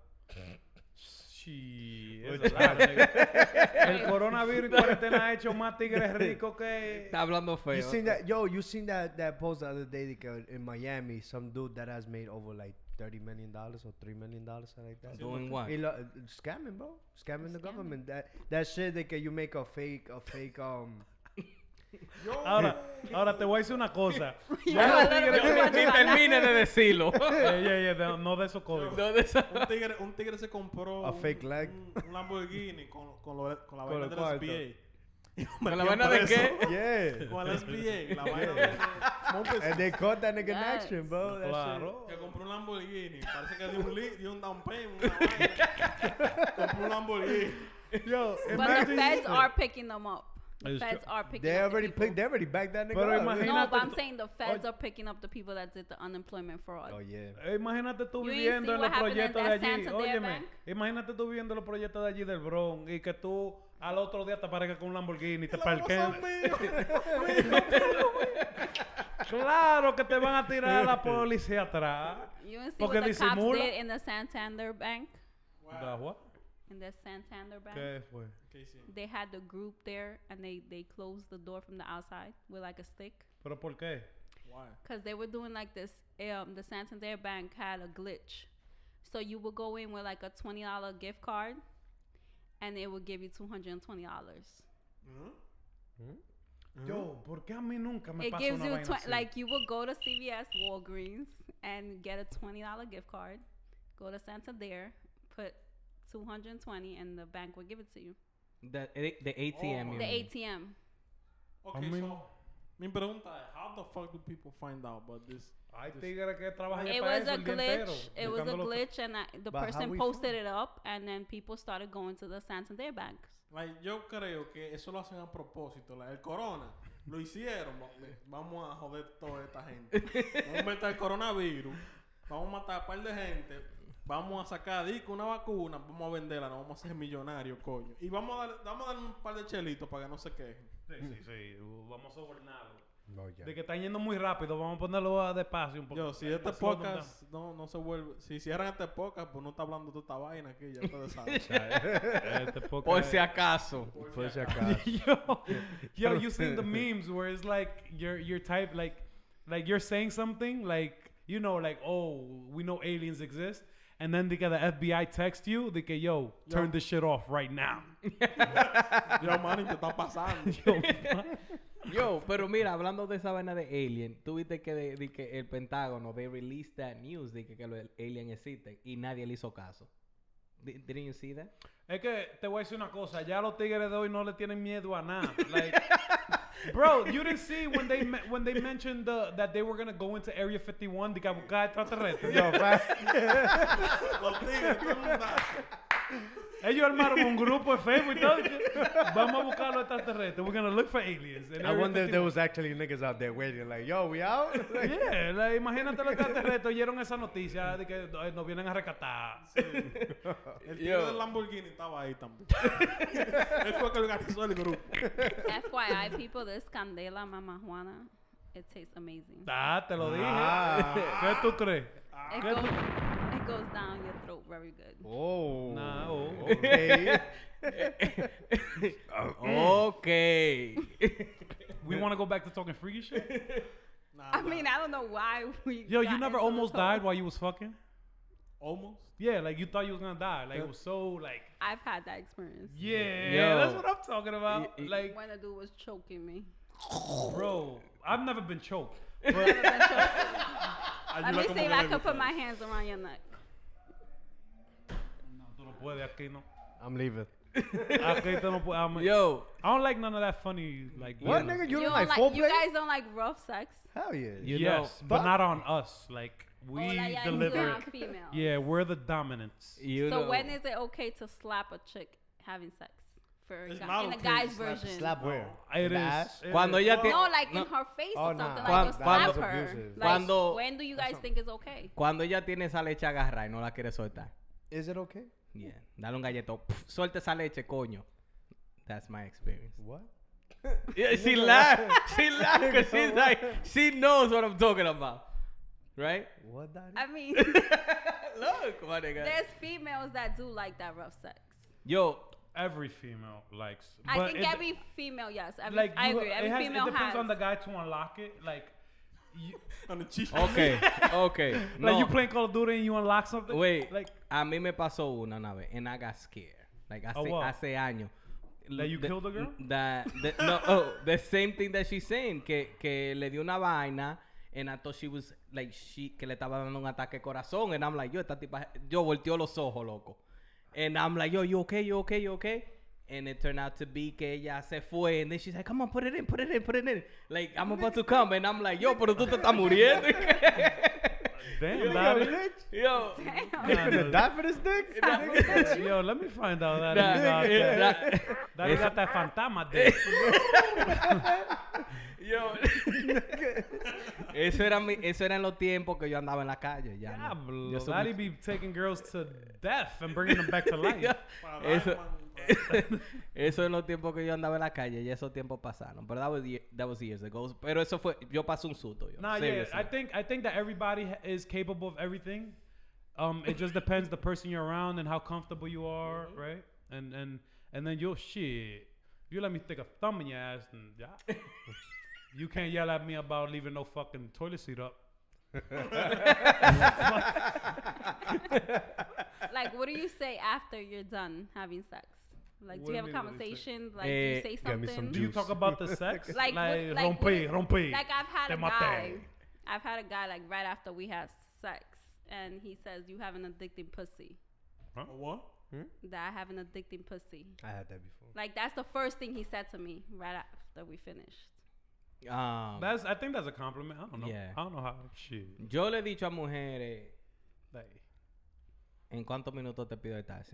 Sí, es verdad, nigga. El coronavirus y cuarentena ha hecho más tigres ricos que... Está hablando feo. You seen that? Yo, you seen that that post the other day like, uh, in Miami? Some dude that has made over like thirty million dollars or three million dollars, something like that. Doing what? He lo- uh, scamming, bro. Scamming the government. That that shit that you make a fake a fake um. Ahora, ahora te voy a decir una cosa. You Ya know, los a little tigres bit too que- much Ni about termine de decirlo. Eh, yeah, yeah, de- no de esos códigos. ¿Dónde está? Un tigre, un tigre se compró A un, fake leg. un, un Lamborghini con, con, lo- con la Con vaina el del cuarto. S B A. Y lo ¿Con la metieron vaina de preso. qué? Yeah. Con el S B A. La vaina de... Smoke And business. they caught that nigga in Yes. action, bro. That Claro. Que compró un Lamborghini. Parece que dio un, li, dio un down payment. Una vaina. Compró un Lamborghini. shit. Yo, But the imagine. feds are picking them up. The It's feds true. are picking They up already the people. picked. They already backed that nigga Pero up. imagine- No, but I'm Imagínate- saying the feds Oye. are picking up the people that did the unemployment fraud. Oh yeah. Eh, Imagínate tú You ain't viviendo see en what los happened in proyectos de that allí. Santander Óyeme, Bank? imagínate tú viviendo los proyectos de allí del Bronx y que tú al otro día te aparezcas con un Lamborghini y te parquean. Claro que te van a tirar a la policía atrás. You ain't see Porque what the cops disimula. did in the Santander Bank? Da, what? In the Santander Bank? ¿Qué fue? ¿Qué hicieron? They had the group there and they, they closed the door from the outside with like a stick. ¿Pero por qué? Why? Because they were doing like this, um, the Santander Bank had a glitch. So you would go in with like a twenty dollar gift card and it would give you two hundred twenty dollars. Yo, ¿por qué a mí nunca me It pasa gives una you, vaina tw- así? like you would go to C V S, Walgreens and get a twenty dollar gift card, go to Santander, put two hundred twenty and the bank would give it to you. The, the A T M. Oh. you The mean. A T M. Okay, I mean- so... Mi pregunta es, how the fuck do people find out about this? Hay tigres que trabajan It para was eso a el día entero, glitch. It was a buscando los- glitch, and I, the But how person we posted find it up, and then people started going to the Santander banks. Like, yo creo que eso lo hacen a propósito. La- el corona lo hicieron. va- le- Vamos a joder toda esta gente. Vamos a meter el coronavirus. Vamos a matar a un par de gente. Vamos a sacar disco, una vacuna. Vamos a venderla. Nos vamos a hacer millonarios, coño. Y vamos a, dar, vamos a darle un par de chelitos para que no se quejen. Sí, sí, sí. uh, Vamos a sobornarlo. Oh yeah. De que está yendo muy rápido, vamos a ponerlo a despacio un poco. Yo, si Ahí este va a slow them podcast no, no se vuelve... Si cierran este podcast, pues no está hablando toda esta vaina aquí. Ya ustedes saben. down. Este podcast- Por si acaso. Por si acaso. yo, yo, you seen the memes where it's like you're you're type like like you're saying something like you know like oh we know aliens exist and then they get the F B I text you they get yo turn Yo. this shit off right now. Yo, man, te está pasando. Yo, Yo, pero mira, hablando de esa vaina de Alien, tú viste que, de, de que el Pentágono, they released that news de que, que los aliens existen y nadie le hizo caso. Di- Didn't you see that? es que te voy a decir una cosa, ya los tigres de hoy no le tienen miedo a nada. Like, bro, you didn't see when they me- when they mentioned the, that they were gonna go into Area fifty-one de que a buscar extraterrestres. Yo, fa- Los tigres, todo el mundo... Ellos armaron un grupo de Facebook y todo. y que, vamos a buscar los extraterrestres. We're gonna look for aliens. in I Area wonder if there fifty-one. was actually niggas out there waiting, like, yo, we out? Like, Yeah, like, imagínate los extraterrestres oyeron esa noticia de que eh, nos vienen a rescatar. El tigre Yo. del Lamborghini estaba ahí también. Él fue el que organizó el grupo. F Y I, people, this Candela Mama Juana, it tastes amazing. Ah, te lo dije. Ah. ¿Qué tú crees? It, ¿Qué goes, tú- it goes down your throat very good. oh. Nah, oh. Okay. Okay. We want to go back to talking freaky shit? Nah, I nah. mean, I don't know why we. Yo, got you never into almost this whole- died while you was fucking? Almost. Yeah, like you thought you was gonna die. Like it was so like, I've had that experience. yeah, Yo. that's what I'm talking about. Y- y- Like, When a dude was choking me. bro, I've never been choked. Never been choked. Let Ayuda me como see if que I le could put gusta. my hands around your neck. No, tú no puedes aquí, no. I'm leaving. Aquí tú no puedes. I'm- Yo, I don't like none of that funny, like. What, you know. nigga? You, don't don't like like, foreplay? you guys don't like rough sex? Hell yeah. You yes, know- but Fuck. not on us. Like we oh, like, yeah, you deliver. on female. Yeah, we're the dominants. you So know. when is it okay to slap a chick having sex? for a It's guy, not in a okay guy's to slap- version. Slap where? It In the is. ass? it Cuando is. ella Well, te- No, like No. in her face Oh, or nah. something. Cuan- Like you cuando- slap her. abusive. Like, Cuando- when do you guys think is okay? Cuando ella tiene esa leche agarrada y no la quiere soltar. Is it okay? Yeah. Dale un galleto. Pff, suelta esa leche, coño. That's my experience. What? Yeah, she laughed. She laughed because she's like, she knows what I'm talking about. Right? What, daddy? I mean, Look, my nigga. there's females that do like that rough sex. Yo, Every female likes. I but think it- every female, yes. Every, like I you- agree. Every it, has, female it depends has. on the guy to unlock it. Like, you, On the cheek. okay, okay. like No, you playing Call of Duty and you unlock something. wait. like A mí me pasó una una vez and I got scared. Like hace, what? hace años. That you The- killed a girl? That, the, no, oh, the same thing that she's saying. Que, que le dio una vaina and I thought she was like, she, que le estaba dando un ataque corazón. And I'm like, yo, esta tipa, yo volteó los ojos, loco. And I'm like, yo, you okay, you okay, you okay? And it turned out to be que ella se fue. And then she's like, come on, put it in, put it in, put it in. Like, I'm about to come. And I'm like, yo, pero tú te estás muriendo. damn, daddy. Yo. Nah, You finna nah, die for this dick? Yo, let me find out that Nah, he got yeah, that. nah. That he got that fantasma dick. Yo. eso, era mi, eso eran los tiempos que yo andaba en la calle. Ya, no. Diablo, Yo soy Daddy muy- be taking girls to death and bringing them back to life. Ya. Para Eso, Batman. eso en los tiempos que yo andaba en la calle, y esos tiempos pasaron. Pero that was, ye- that was years ago. Pero eso fue, yo pasé un susto. Yo, Nah, yeah, seriously. I think I think that everybody ha- is capable of everything. Um, it just depends the person you're around and how comfortable you are, right? And and and then you'll shit. You let me stick a thumb in your ass, and yeah. You can't yell at me about leaving no fucking toilet seat up. Like, what do you say after you're done having sex? Like, do What you do have a you mean, what do you say? conversation? Like, Eh, do you say get me some something? Do you Juice. talk about the sex? Like, what- like, rompe, what- rompe. Like, I've had Te a maté. guy. I've had a guy like right after we had sex, and he says you have an addicting pussy. A what? That I have an addicting pussy. I had that before. Like, that's the first thing he said to me right after we finished. Um, That's I think that's a compliment. I don't know. Yeah. I don't know how shit. yo le he dicho a mujeres, Like, ¿en cuántos minutos te pido el taxi?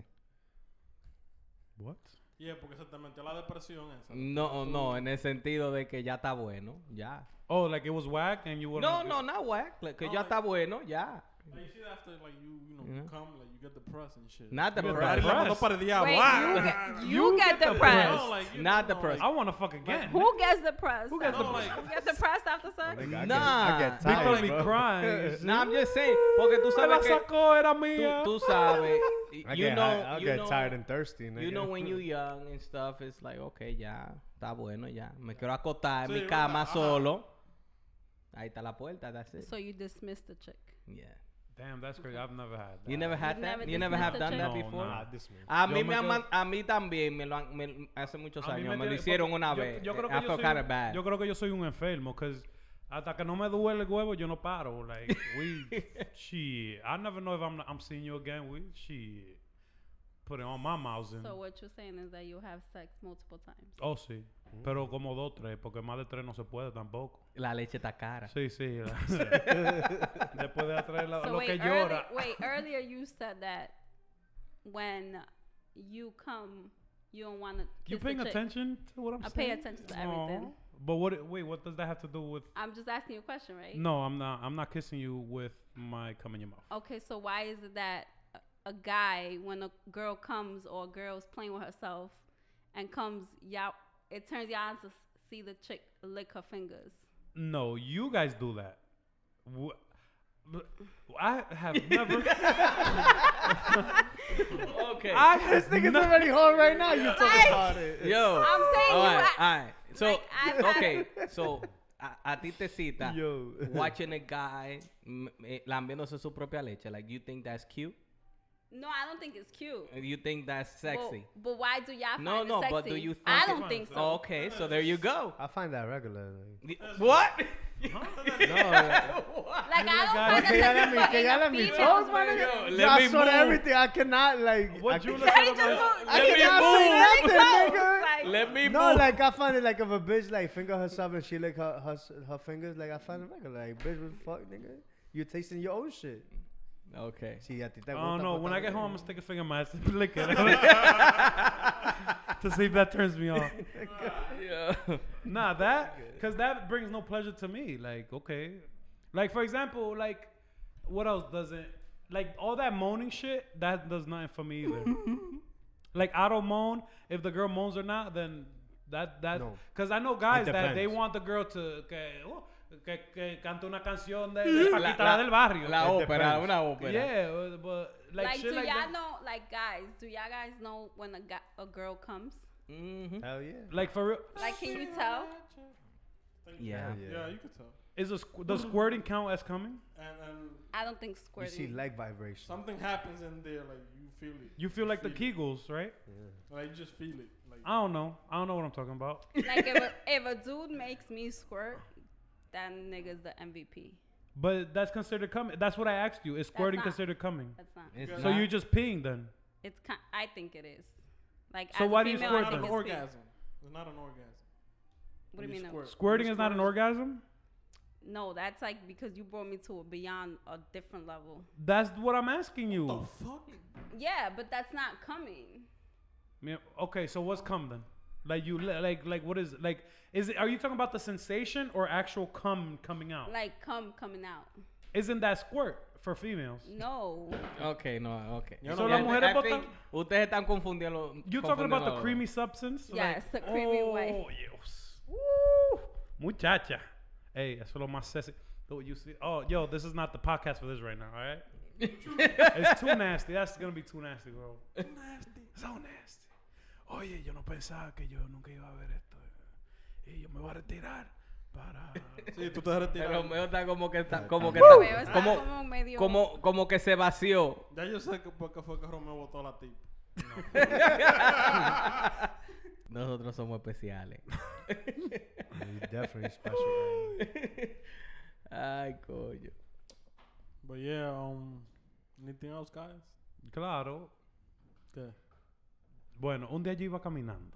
what? Yeah, porque se te metió la depresión esa. No, no, en el sentido de que ya está bueno, ya. Oh, like it was whack and you wouldn't. No, no, not whack, like, que No, ya like- está bueno, ya. Like, you see after like you, you know, Yeah. you come, like you get depressed and shit. Not You get depressed. Daddy la mandó depressed. para el diablo. Wait, Ah, you ah, get, ah. you You get get depressed. No, like, you Not know, depressed. I want to fuck again. Who gets depressed? Who gets No, depressed? like- You get depressed after sex? I get, Nah. I get People tired, be bro. crying. No, I'm just saying, porque tú Se sabes la que sacó, era tú, mía. tú sabes, I you get, know, I, I you get know, tired and thirsty. Nigga. you know when you young and stuff, it's like, okay, ya, está bueno, ya. Me quiero acostar en Sí, mi cama ¿verdad? Ajá. solo. Ahí está la puerta, that's it. So you dismiss the chick. Yeah. Damn, that's crazy. I've never had that. You never had You've that? never You never have dismissed done a that chick? before? No, Nah, this man. A Yo mí, me me han quedo- man- a mí también, me lo han, me- hace muchos A mí años, me, lo tiene- hicieron porque una yo- vez. Yo, creo I que yo felt soy, kind of un- bad. yo creo que yo soy un enfermo, because hasta que no me duele el huevo, yo no paro. Like, we, shit. I never know if I'm I'm seeing you again. We, shit. Put it on my mouth. And, So what you're saying is that you have sex multiple times. oh, sí. Pero como dos, tres, porque más de tres no se puede tampoco. La leche está cara. Sí, sí. la- Después de atrás la- So lo wait, que early, llora. wait, earlier you said that when you come, you don't want to You kiss paying the chick. attention to what I'm I saying? pay attention to everything. Aw. But what? Wait, what does that have to do with? I'm just asking you a question, right? No, I'm not. I'm not kissing you with my cum in your mouth. Okay, so why is it that a- a guy, when a girl comes or a girl's playing with herself and comes, y'all, it turns y'all on to s- see the chick lick her fingers? No, you guys do that. Wh- I have never. Okay. I have This nigga's never. already home right now. You talking Like- about it? Yo. I'm saying all you right, a- all right. So, like, I've had- okay. So, a, a ti te cita Yo. watching a guy mm, eh, lambiéndose su propia leche. Like, you think that's cute? No, I don't think it's cute. You think that's sexy? But, but why do y'all No, find no, it sexy? but do you I think don't it- think so. Oh, okay, so there you go. I find that regular. Like. The- What? No, like, Like, I don't guy- find Can that y'all let sexy, me- but can in y'all a let me female's talk, my version- nigga? Let Y'all me sort of move. everything. I cannot like. What I Julia can't- said He about just it. moved- I he me cannot just say move. moved nothing, really nigga. close, like- Let me No, move. like I find it like if a bitch like finger herself and she lick her her, s- her fingers, like I find it regular. Like bitch, what the fuck, nigga? You're tasting your own shit. Okay. See, a ti te I gusta don't know. por When I tal- get home, I'm gonna stick a finger in my ass and lick it. to see if that turns me off. Yeah. Nah, that because that brings no pleasure to me. Like, okay, like for example, like what else doesn't like all that moaning shit? That does nothing for me either. Like I don't moan. If the girl moans or not, then that that No. because I know guys It that they depends. want the girl to que, oh, que, que cante una canción de, de La, Paquita la- la del barrio. la It ópera, depends. una ópera. Yeah, uh, but like, Like, shit do like y'all that. know, like, guys, do y'all guys know when a, guy, a girl comes? Mhm. Hell yeah. Like for real, Like, can you tell? Yeah. Yeah. Yeah, you could tell. is a squ- does squirting count as coming? And and I don't think You squirting. see leg vibration. something happens in there, like you feel it. You feel like the feel it. Kegels, right? Yeah. Like you just feel it. Like I don't know. I don't know what I'm talking about. Like, if a, if a dude makes me squirt, that nigga's the M V P. But that's considered coming. That's what I asked you. Is squirting not. considered coming? That's not. It's So not- you're just peeing then? It's kind. I think it is. Like, So as a why do you female, squirt I not think an it's peeing. orgasm. It's not an orgasm. What do you mean? no? Squirt. Squirting When is not an squirt- orgasm? No, that's like because you brought me to a beyond a different level. That's what I'm asking you. The fuck? Yeah, but that's not coming. Yeah, okay, so what's cum then? Like you li- like like what is it? Like is it are you talking about the sensation or actual cum coming out? Like, cum coming out. Isn't that squirt for females? No. Okay, no, okay. Yo So no las I- mujeres I botan- think ustedes están confundiendo. You talking about the confundiendo- creamy substance? Yes, Like, the creamy oh, white. Dios. Woo, muchacha. Hey, eso es lo más sexy. Oh, you see? Oh, yo, this is not the podcast for this right now, all right? It's too nasty. That's gonna be too nasty, bro. Too nasty. So nasty. Oye, yo no pensaba que yo nunca iba a ver esto. Y yo me voy a retirar para... Sí, tú te vas a Pero retirar. Romeo está como que está, como que Romeo está, está como, como medio- como, como que se vació. Ya yo sé que por qué fue que Romeo botó a la tipa. Nosotros somos especiales. You're definitely special. Ay, coño. But yeah, um, anything else, guys? Claro. ¿Qué? Bueno, un día yo iba caminando.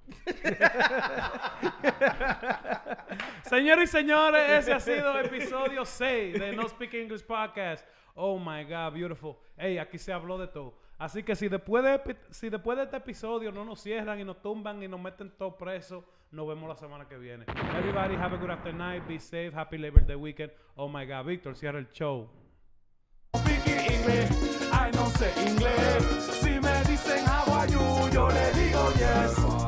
Señores y señores, ese ha sido episodio seis de No Speak English Podcast. Oh my God, beautiful. Hey, aquí se habló de todo. Así que si después de, epi- si después de este episodio no nos cierran y nos tumban y nos meten todos presos, nos vemos la semana que viene. Everybody have a good afternoon. Be safe. Happy Labor Day weekend. Oh my God, Víctor, cierra el show. Speaking English, I no sé inglés. Si me dicen how are you, yo le digo yes.